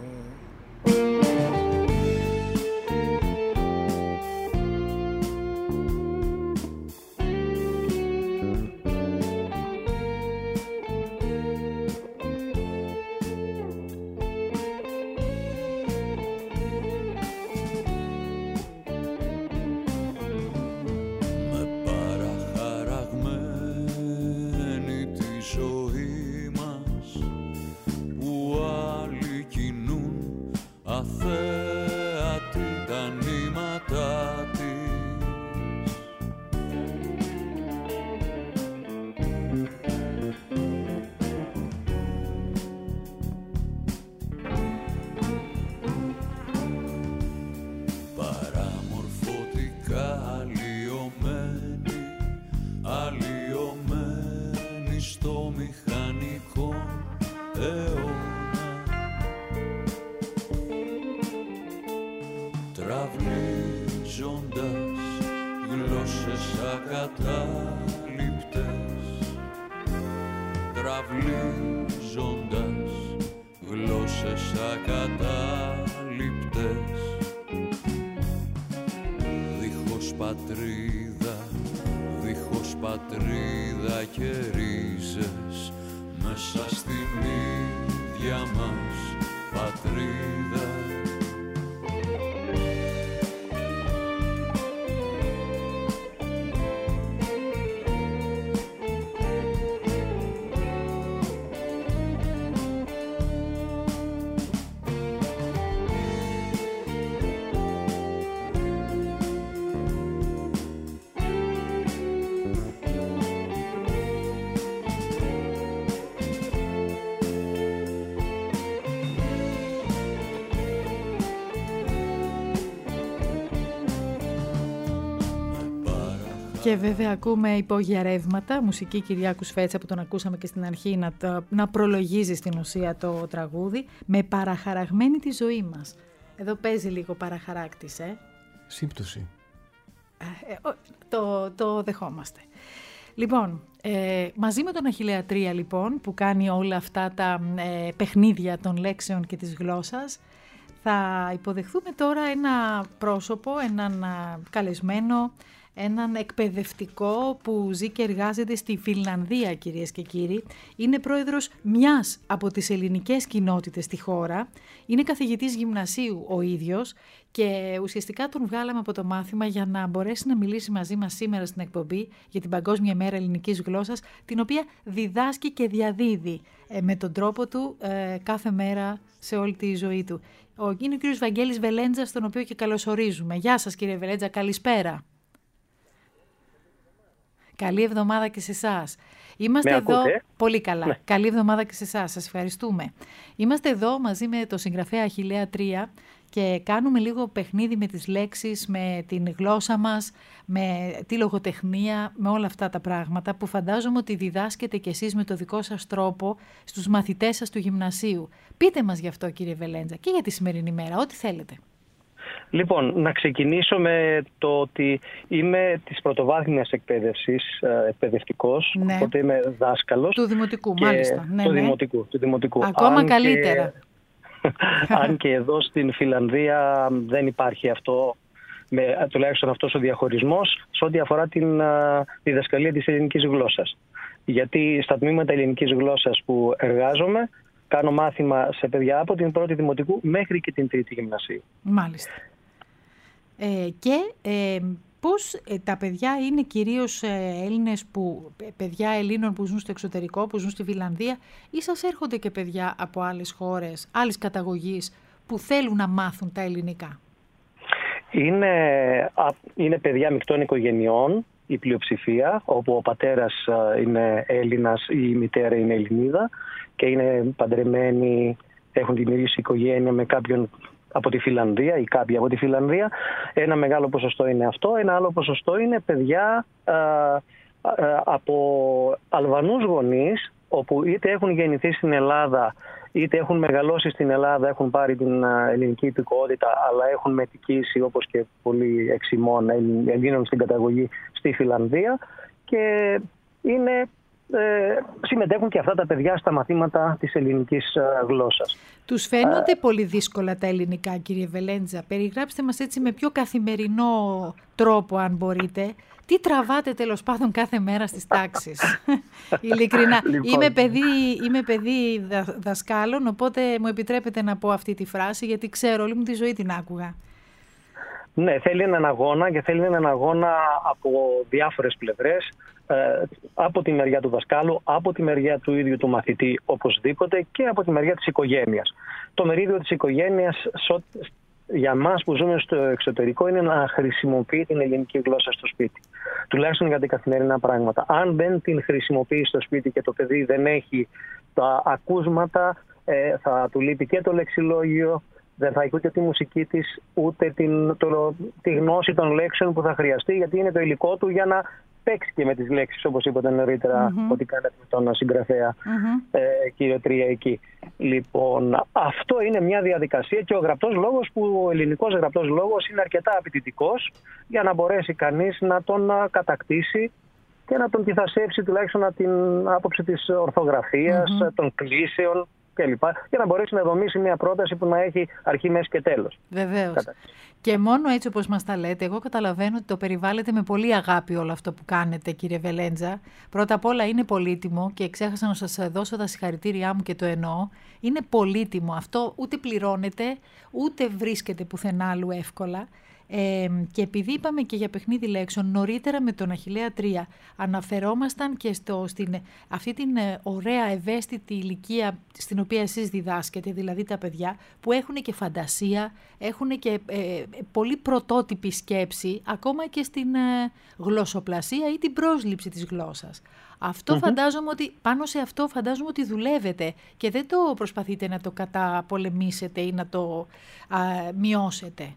Και βέβαια ακούμε υπόγεια ρεύματα, μουσική Κυριάκου Σφέτσα που τον ακούσαμε και στην αρχή να, το, να προλογίζει στην ουσία το τραγούδι, με παραχαραγμένη τη ζωή μας. Εδώ παίζει λίγο παραχαράκτης, ε. Σύμπτωση. Ε, το, το δεχόμαστε. Λοιπόν, ε, μαζί με τον Αχιλλέα τρία λοιπόν, που κάνει όλα αυτά τα ε, παιχνίδια των λέξεων και της γλώσσας, θα υποδεχθούμε τώρα ένα πρόσωπο, έναν α, καλεσμένο, έναν εκπαιδευτικό που ζει και εργάζεται στη Φινλανδία, κυρίες και κύριοι. Είναι πρόεδρος μιας από τις ελληνικές κοινότητες στη χώρα. Είναι καθηγητής γυμνασίου ο ίδιος και ουσιαστικά τον βγάλαμε από το μάθημα για να μπορέσει να μιλήσει μαζί μας σήμερα στην εκπομπή για την Παγκόσμια Μέρα Ελληνικής Γλώσσας, την οποία διδάσκει και διαδίδει ε, με τον τρόπο του ε, κάθε μέρα σε όλη τη ζωή του. Ο, είναι ο κύριος Βαγγέλης Βελέντζας, τον οποίο και καλωσορίζουμε. Γεια σας κύριε Βελέντζα, καλησπέρα. Καλή εβδομάδα και σε εσάς. Είμαστε με εδώ. Ακούτε? Πολύ καλά. Ναι. Καλή εβδομάδα και σε εσάς. Σας ευχαριστούμε. Είμαστε εδώ μαζί με το συγγραφέα Αχιλλέα τρία και κάνουμε λίγο παιχνίδι με τις λέξεις, με την γλώσσα μας, με τη λογοτεχνία, με όλα αυτά τα πράγματα που φαντάζομαι ότι διδάσκετε κι εσείς με το δικό σας τρόπο στους μαθητές σας του γυμνασίου. Πείτε μας γι' αυτό κύριε Βελέντζα και για τη σημερινή μέρα, ό,τι θέλετε. Λοιπόν, να ξεκινήσω με το ότι είμαι της πρωτοβάθμιας εκπαίδευσης, εκπαιδευτικός, ναι. Οπότε είμαι δάσκαλος. Του δημοτικού, μάλιστα. Ναι, του, ναι. δημοτικού, του δημοτικού. Ακόμα Αν καλύτερα. Και, αν και εδώ στην Φινλανδία δεν υπάρχει αυτό, με, τουλάχιστον αυτός ο διαχωρισμός, σε ό,τι αφορά την α, διδασκαλία της ελληνικής γλώσσας. Γιατί στα τμήματα ελληνικής γλώσσας που εργάζομαι, κάνω μάθημα σε παιδιά από την πρώτη δημοτικού μέχρι και την τρίτη γυμνασίου. Μάλιστα. Ε, και ε, πώς ε, τα παιδιά είναι κυρίως ε, Έλληνες, που, παιδιά Ελλήνων που ζουν στο εξωτερικό, που ζουν στη Φινλανδία, ή σας έρχονται και παιδιά από άλλες χώρες, άλλης καταγωγής, που θέλουν να μάθουν τα ελληνικά? Είναι, είναι παιδιά μεικτών οικογενειών, η πλειοψηφία, όπου ο πατέρας είναι Έλληνας ή η μητέρα είναι Ελληνίδα και είναι παντρεμένοι, έχουν δημιουργήσει οικογένεια με κάποιον από τη Φινλανδία ή κάποιοι από τη Φινλανδία. Ένα μεγάλο ποσοστό είναι αυτό. Ένα άλλο ποσοστό είναι παιδιά α, α, από Αλβανούς γονείς, όπου είτε έχουν γεννηθεί στην Ελλάδα, είτε έχουν μεγαλώσει στην Ελλάδα, έχουν πάρει την ελληνική υπηκότητα, αλλά έχουν μετικήσει, όπως και πολλοί εξημών Ελλήνων στην καταγωγή, στη Φινλανδία, και είναι... Ε, συμμετέχουν και αυτά τα παιδιά στα μαθήματα της ελληνικής γλώσσας. Τους φαίνονται ε, πολύ δύσκολα τα ελληνικά, κύριε Βελέντζα? Περιγράψτε μας έτσι με πιο καθημερινό τρόπο, αν μπορείτε. Τι τραβάτε τέλος πάντων κάθε μέρα στις τάξεις? Ειλικρινά. Λοιπόν. Είμαι παιδί, είμαι παιδί δα, δασκάλων, οπότε μου επιτρέπετε να πω αυτή τη φράση, γιατί ξέρω, όλη μου τη ζωή την άκουγα. Ναι, θέλει έναν αγώνα και θέλει έναν αγώνα από διάφορες πλευρές. Ε, από τη μεριά του δασκάλου, από τη μεριά του ίδιου του μαθητή οπωσδήποτε, και από τη μεριά της οικογένειας. Το μερίδιο της οικογένειας για μας που ζούμε στο εξωτερικό είναι να χρησιμοποιεί την ελληνική γλώσσα στο σπίτι. Τουλάχιστον για τα καθημερινά πράγματα. Αν δεν την χρησιμοποιεί στο σπίτι και το παιδί δεν έχει τα ακούσματα, ε, θα του λείπει και το λεξιλόγιο, δεν θα έχει ούτε τη μουσική της, ούτε την, το, τη γνώση των λέξεων που θα χρειαστεί, γιατί είναι το υλικό του για να παίξει και με τις λέξεις, όπως είπατε νωρίτερα, mm-hmm. ότι κάνετε με τον συγγραφέα mm-hmm. ε, κύριο Τρία εκεί. Λοιπόν, αυτό είναι μια διαδικασία, και ο γραπτός λόγος, που ο ελληνικός γραπτός λόγος είναι αρκετά απαιτητικός για να μπορέσει κανείς να τον κατακτήσει και να τον τυθασέψει τουλάχιστον από την άποψη της ορθογραφίας, mm-hmm. των κλίσεων κλπ. Για να μπορέσει να δομήσει μια πρόταση που να έχει αρχή, μέση και τέλος. Βεβαίως. Κατά... Και μόνο έτσι όπως μας τα λέτε, εγώ καταλαβαίνω ότι το περιβάλλετε με πολύ αγάπη όλο αυτό που κάνετε, κύριε Βελέντζα. Πρώτα απ' όλα είναι πολύτιμο, και ξέχασα να σας δώσω τα συγχαρητήριά μου και το εννοώ. Είναι πολύτιμο αυτό, ούτε πληρώνεται, ούτε βρίσκεται πουθενά άλλου εύκολα. Ε, και επειδή είπαμε και για παιχνίδι λέξεων νωρίτερα με τον Αχιλλέα τρία, αναφερόμασταν και στο, στην, αυτή την ε, ωραία ευαίσθητη ηλικία στην οποία εσείς διδάσκετε, δηλαδή τα παιδιά που έχουν και φαντασία, έχουν και ε, πολύ πρωτότυπη σκέψη, ακόμα και στην ε, γλωσσοπλασία ή την πρόσληψη της γλώσσας. Αυτό mm-hmm. φαντάζομαι ότι, πάνω σε αυτό φαντάζομαι ότι δουλεύετε και δεν το προσπαθείτε να το καταπολεμήσετε ή να το α, μειώσετε.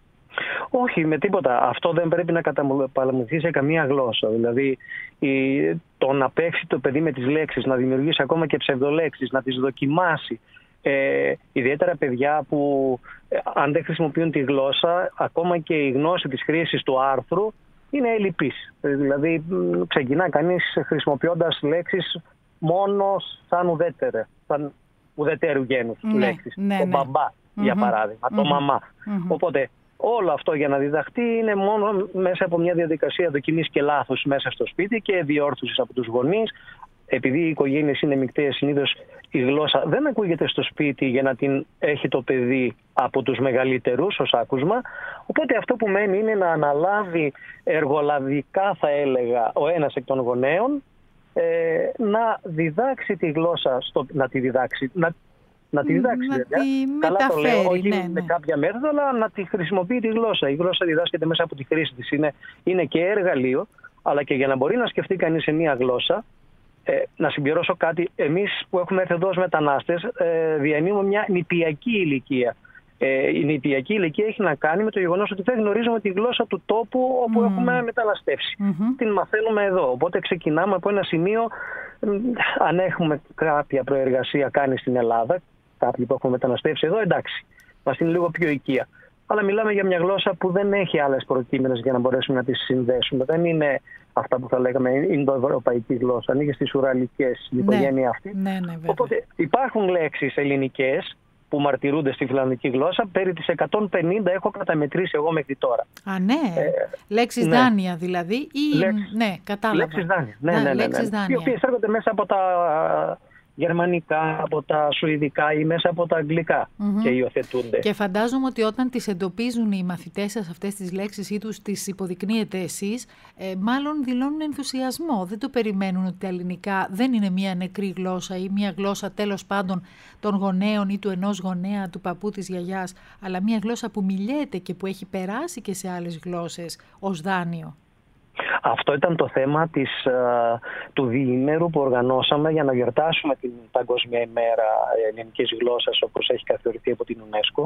Όχι, με τίποτα. Αυτό δεν πρέπει να καταπαλαμωθεί σε καμία γλώσσα. Δηλαδή, η, το να παίξει το παιδί με τις λέξεις, να δημιουργήσει ακόμα και ψευδολέξεις, να τις δοκιμάσει. Ε, ιδιαίτερα παιδιά που ε, αν δεν χρησιμοποιούν τη γλώσσα, ακόμα και η γνώση της χρήσης του άρθρου είναι ελλειπής. Δηλαδή ξεκινά κανείς χρησιμοποιώντας λέξεις μόνο σαν ουδέτερε, σαν ουδετέρου γένους ναι, λέξεις. Ναι, το ναι. μπαμπά, mm-hmm. για παράδειγμα, mm-hmm. το μαμά. Mm-hmm. Οπότε όλο αυτό για να διδαχτεί είναι μόνο μέσα από μια διαδικασία δοκιμής και λάθους μέσα στο σπίτι και διόρθωσης από τους γονείς. Επειδή οι οικογένειες είναι μικτές, συνήθως η γλώσσα δεν ακούγεται στο σπίτι για να την έχει το παιδί από τους μεγαλύτερους ως άκουσμα. Οπότε αυτό που μένει είναι να αναλάβει εργολαβικά, θα έλεγα, ο ένας εκ των γονέων, ε, να διδάξει τη γλώσσα, στο, να τη διδάξει, να, να τη διδάξει, να βέβαια. τη Καλά το λέω, όχι ναι, ναι. με κάποια μέθοδο, αλλά να τη χρησιμοποιεί τη γλώσσα. Η γλώσσα διδάσκεται μέσα από τη χρήση της. Είναι, είναι και εργαλείο, αλλά και για να μπορεί να σκεφτεί κανείς σε μία γλώσσα. Ε, να συμπληρώσω κάτι. Εμείς που έχουμε έρθει εδώ ως μετανάστες, ε, διανύουμε μια νηπιακή ηλικία. Ε, η νηπιακή ηλικία έχει να κάνει με το γεγονός ότι δεν γνωρίζουμε τη γλώσσα του τόπου όπου mm. έχουμε μεταναστεύσει. Mm-hmm. Την μαθαίνουμε εδώ. Οπότε ξεκινάμε από ένα σημείο, αν έχουμε κάποια προεργασία κάνει στην Ελλάδα, κάποιοι που έχουμε μεταναστεύσει εδώ, εντάξει, μας είναι λίγο πιο οικία. Αλλά μιλάμε για μια γλώσσα που δεν έχει άλλες προκείμενες για να μπορέσουμε να τις συνδέσουμε. Δεν είναι αυτά που θα λέγαμε ινδοευρωπαϊκή γλώσσα. Ανοίγει στις ουραλικές, η οικογένεια ναι, αυτή. Ναι, ναι, οπότε υπάρχουν λέξεις ελληνικές που μαρτυρούνται στη φιλανδική γλώσσα. Περί τις εκατόν πενήντα έχω καταμετρήσει εγώ μέχρι τώρα. Α, ναι. Ε, λέξεις ναι. δάνεια δηλαδή. Ή... Λέξεις, ναι, κατάλαβα. Λέξεις δάνεια. Ναι, ναι, ναι, ναι, ναι. Λέξεις δάνεια. Οι οποίες έρχονται μέσα από τα γερμανικά, από τα σουηδικά ή μέσα από τα αγγλικά mm-hmm. και υιοθετούνται. Και φαντάζομαι ότι όταν τις εντοπίζουν οι μαθητές σας αυτές τις λέξεις ή τους τις υποδεικνύετε εσείς, ε, μάλλον δηλώνουν ενθουσιασμό. Δεν το περιμένουν ότι τα ελληνικά δεν είναι μια νεκρή γλώσσα ή μια γλώσσα τέλος πάντων των γονέων ή του ενός γονέα, του παππού, της γιαγιάς, αλλά μια γλώσσα που μιλιέται και που έχει περάσει και σε άλλες γλώσσες ως δάνειο. Αυτό ήταν το θέμα της, uh, του διημέρου που οργανώσαμε για να γιορτάσουμε την Παγκόσμια ημέρα ελληνικής γλώσσας όπως έχει καθιερωθεί από την UNESCO.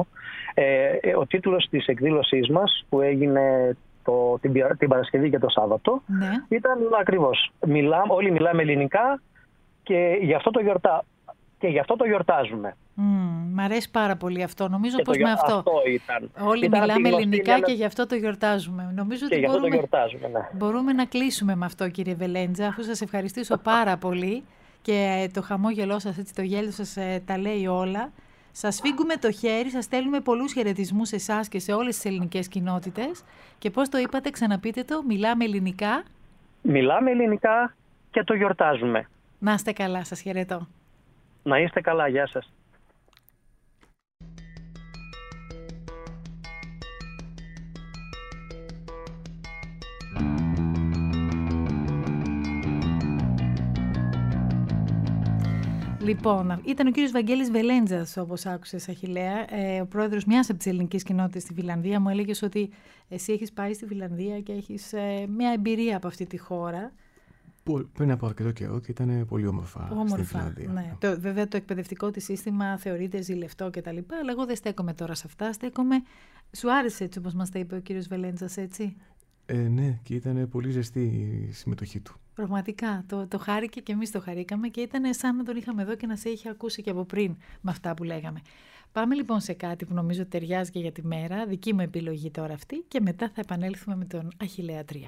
Ε, ο τίτλος της εκδήλωσής μας που έγινε το, την, την Παρασκευή και το Σάββατο ναι. ήταν ακριβώς μιλά, όλοι μιλάμε ελληνικά και γι' αυτό το, γιορτά, και γι αυτό το γιορτάζουμε. Mm, μ' αρέσει πάρα πολύ αυτό. Νομίζω και πως το, με αυτό. αυτό ήταν. Όλοι ήταν μιλάμε ελληνικά μια... και γι' αυτό το γιορτάζουμε. Νομίζω και ότι γι' αυτό μπορούμε... το γιορτάζουμε, ναι. μπορούμε να κλείσουμε με αυτό, κύριε Βελέντζα, αφού σας ευχαριστήσω πάρα πολύ και το χαμόγελό σας, έτσι, το γέλιο σας ε, τα λέει όλα. Σας φύγουμε το χέρι, σας στέλνουμε πολλούς χαιρετισμούς σε εσάς και σε όλες τις ελληνικές κοινότητες. Και πώς το είπατε, ξαναπείτε το, μιλάμε ελληνικά. Μιλάμε ελληνικά και το γιορτάζουμε. Να είστε καλά, σας χαιρετώ. Να είστε καλά, γεια σας. Λοιπόν, ήταν ο κύριος Βαγγέλης Βελέντζας, όπως άκουσες, Αχιλλέα, ε, ο πρόεδρος μιας από τις ελληνικές κοινότητες στη Φιλανδία. Μου έλεγες ότι εσύ έχεις πάει στη Φιλανδία και έχεις ε, μια εμπειρία από αυτή τη χώρα. Που, πριν από αρκετό καιρό και ήταν πολύ όμορφα, όμορφα στην Φιλανδία. Ναι. Το, βέβαια το εκπαιδευτικό της σύστημα θεωρείται ζηλευτό κτλ. Αλλά εγώ δεν στέκομαι τώρα σε αυτά. Στέκομαι. Σου άρεσε έτσι όπως μας τα είπε ο κύριος Βελέντζας, έτσι? Ε, ναι, και ήταν πολύ ζεστή η συμμετοχή του. Πραγματικά, το, το χάρηκε και εμείς το χαρήκαμε και ήταν σαν να τον είχαμε εδώ και να σε είχε ακούσει και από πριν με αυτά που λέγαμε. Πάμε λοιπόν σε κάτι που νομίζω ταιριάζει και για τη μέρα, δική μου επιλογή τώρα αυτή, και μετά θα επανέλθουμε με τον Αχιλλέα τρία.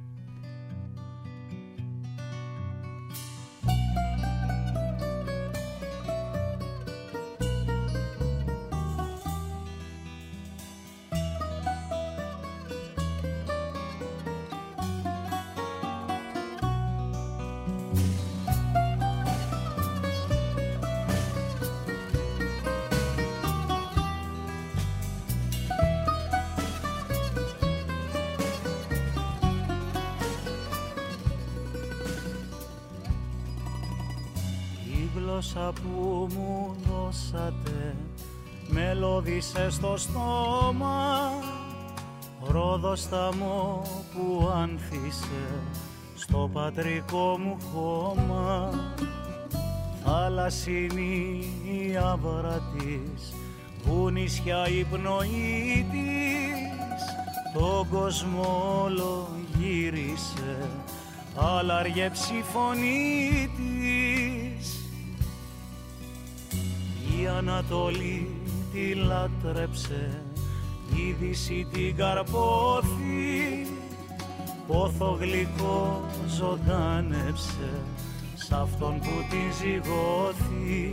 γλώσσα που μου δώσατε μελώδισε στο στόμα, ρόδοσταμό που άνθησε στο πατρικό μου χώμα. Θάλασσινή η άβρα της, βουνίσια η πνοή της, τον κόσμο όλο γύρισε, άλλαργεψε η φωνή της. Η Ανατολή τη λάτρεψε, η Δύση την καρπόθη, πόθο γλυκό ζωντάνεψε σ' αυτόν που την ζυγώθη.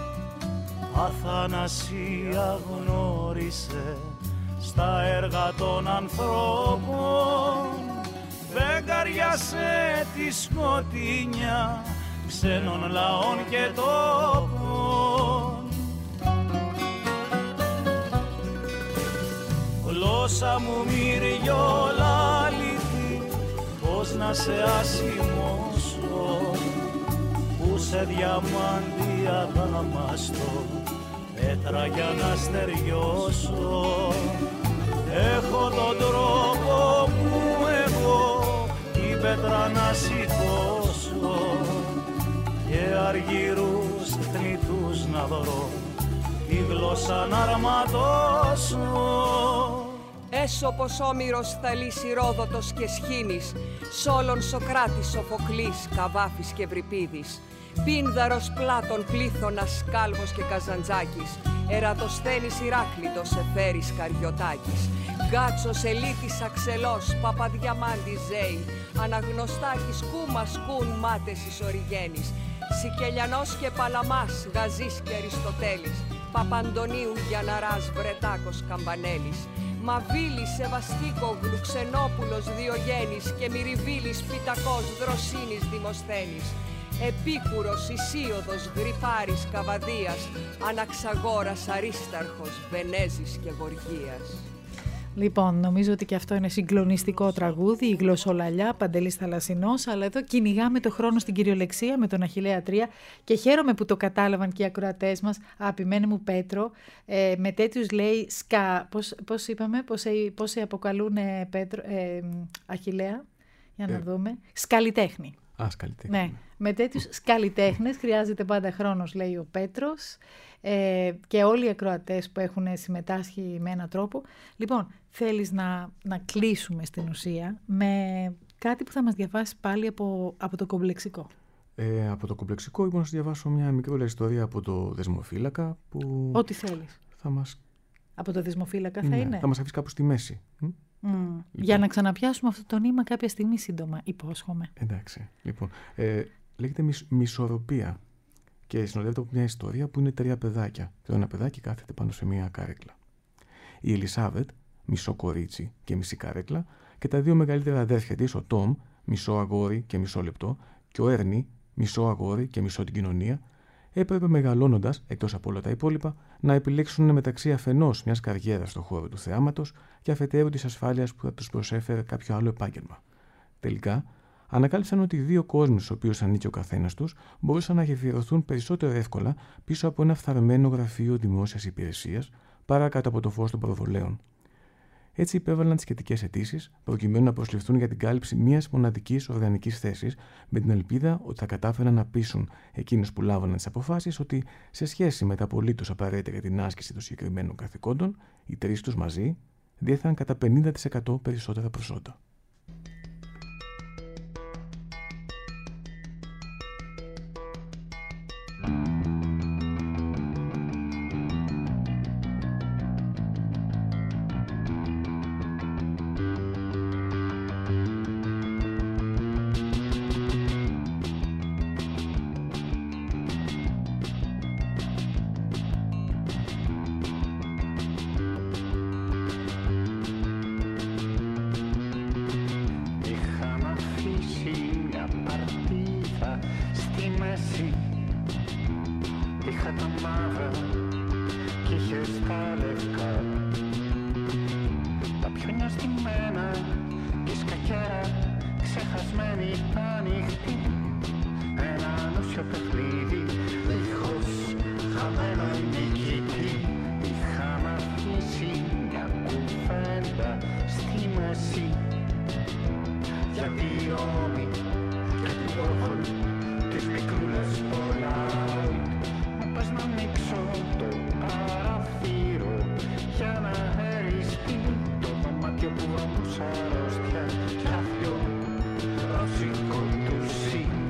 Αθανασία γνώρισε στα έργα των ανθρώπων, βεγγαριάσε τη σκοτεινιά ξένων λαών και τόπων. Γλώσσα μου μυριολάληθη, πώς να σε ασημώσω, που σε διαμάντι αδάμαστο πέτρα για να στεριώσω. Έχω τον τρόπο μου εγώ την πέτρα να σηκώσω και αργυρούς θνητούς να βρω τη γλώσσα να αρματώσω. Έσωπος Όμηρος Θαλής Ηρόδοτος και Σχήνης, Σόλων Σοκράτης Σοφοκλής, Καβάφης και Ευρυπίδης, Πίνδαρος Πλάτων Πλήθωνας Κάλβος και Καζαντζάκης, Ερατοσθένης Ηράκλητος Εφέρης Καριωτάκης, Γκάτσος Ελίτης Αξελός Παπαδιαμάντης Ζέη, Αναγνωστάκης Κούμας Κούν Μάτες Ισοριγένης, Σικελιανός και Παλαμάς Γαζής και Αριστοτέλης, Παπαντονίου Γιαναράς Βρετάκος Καμπανέλης, Μαβίλης Σεβαστίκογλου Ξενόπουλος Διογένης και Μυριβίλης Πιτακός Δροσίνης Δημοσθένης, Επίκουρος Ισίωδος Γρυφάρης Καβαδίας, Αναξαγόρας Αρίσταρχος Βενέζης και Γοργίας. Λοιπόν, νομίζω ότι και αυτό είναι συγκλονιστικό τραγούδι, η γλωσσολαλιά, Παντελής Θαλασσινός, αλλά εδώ κυνηγάμε το χρόνο στην κυριολεξία με τον Αχιλλέα τρία και χαίρομαι που το κατάλαβαν και οι ακροατές μας, αγαπημένοι μου Πέτρο, ε, με τέτοιους λέει σκα, πώς, πώς είπαμε, πώς, πώς σε αποκαλούν ε, Πέτρο, ε, Αχιλλέα, για να ε. δούμε, σκαλιτέχνη. Α, σκαλιτέχνη. Ναι, με τέτοιους σκαλιτέχνες χρειάζεται πάντα χρόνος, λέει ο Πέτρος. Ε, και όλοι οι ακροατές που έχουν συμμετάσχει με έναν τρόπο. Λοιπόν, θέλεις να, να κλείσουμε στην ουσία με κάτι που θα μας διαβάσει πάλι από, από το κομπλεξικό. Ε, από το κομπλεξικό ήμουν να σας διαβάσω μια μικρή ιστορία από το Δεσμοφύλακα που... Ό,τι θέλεις. Θα μας... Από το Δεσμοφύλακα θα ναι, είναι. Θα μας αφήσει κάπου στη μέση. Mm. Λοιπόν. Για να ξαναπιάσουμε αυτό το νήμα κάποια στιγμή σύντομα, υπόσχομαι. Εντάξει. Λοιπόν, ε, λέγεται μισ, μισορροπία. Και συνοδεύεται από μια ιστορία που είναι τρία παιδάκια. Το ένα παιδάκι κάθεται πάνω σε μια καρέκλα. Η Ελισάβετ, μισό κορίτσι και μισή καρέκλα, και τα δύο μεγαλύτερα αδέρφια της, ο Τόμ, μισό αγόρι και μισό λεπτό, και ο Έρνη, μισό αγόρι και μισό την κοινωνία, έπρεπε μεγαλώνοντας, εκτός από όλα τα υπόλοιπα, να επιλέξουν μεταξύ αφενός μιας καριέρας στον χώρο του θεάματος και αφετέρου της ασφάλειας που θα τους προσέφερε κάποιο άλλο επάγγελμα. Τελικά, ανακάλυψαν ότι οι δύο κόσμους στους οποίους ανήκει ο καθένας τους μπορούσαν να γεφυρωθούν περισσότερο εύκολα πίσω από ένα φθαρμένο γραφείο δημόσιας υπηρεσίας παρά κάτω από το φως των προβολέων. Έτσι υπέβαλαν τις σχετικές αιτήσεις προκειμένου να προσληφθούν για την κάλυψη μιας μοναδικής οργανικής θέσης, με την ελπίδα ότι θα κατάφεραν να πείσουν εκείνους που λάβαναν τις αποφάσεις ότι σε σχέση με τα απολύτως απαραίτητα για την άσκηση των συγκεκριμένων καθηκόντων, οι τρεις τους μαζί διέθεαν κατά πενήντα τοις εκατό περισσότερα προσόντα. Αρρώστια κι αυτιό ρωσικό του σύν.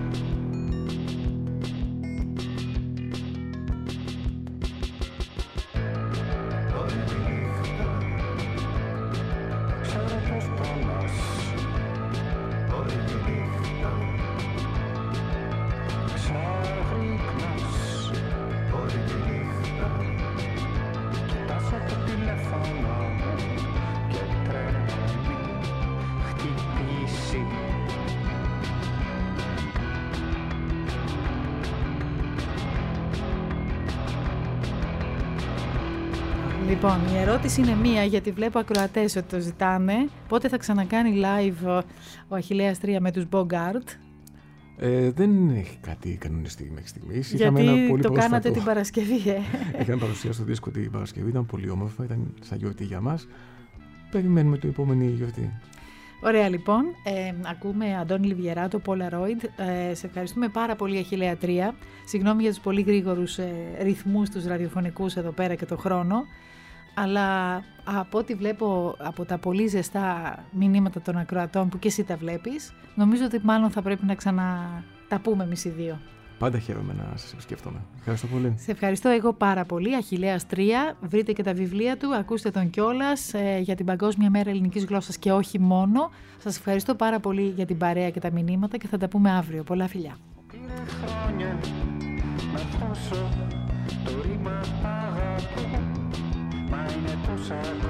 Λοιπόν, η ερώτηση είναι μία, γιατί βλέπω ακροατές ότι το ζητάνε. Πότε θα ξανακάνει live ο Αχιλλέας τρία με τους Bogart? Ε, δεν έχει κάτι κανονιστεί μέχρι στιγμής. Γιατί ένα πολύ το πρόσφατο... κάνατε την Παρασκευή, ε. Είχαμε παρουσιάσει το δίσκο την Παρασκευή, ήταν πολύ όμορφο, ήταν σαν γιορτή για μας. Περιμένουμε την επόμενη γιορτή. Ωραία, λοιπόν. Ε, ακούμε Αντώνη Λιβιεράτο, Polaroid. Ε, σε ευχαριστούμε πάρα πολύ, Αχιλλέα τρία. Συγγνώμη για τους πολύ γρήγορους ε, ρυθμούς τους ραδιοφωνικούς εδώ πέρα και το χρόνο. Αλλά από ό,τι βλέπω από τα πολύ ζεστά μηνύματα των ακροατών που και εσύ τα βλέπεις, νομίζω ότι μάλλον θα πρέπει να ξανα τα πούμε εμείς οι δύο. Πάντα χαίρομαι να σας επισκεφτόμαι. Ευχαριστώ πολύ. Σε ευχαριστώ εγώ πάρα πολύ. Αχιλλέας τρία. Βρείτε και τα βιβλία του, ακούστε τον κιόλας ε, για την Παγκόσμια Μέρα Ελληνικής Γλώσσας και όχι μόνο. Σας ευχαριστώ πάρα πολύ για την παρέα και τα μηνύματα και θα τα πούμε αύριο. Πολλά φιλιά. Μα είναι τόσα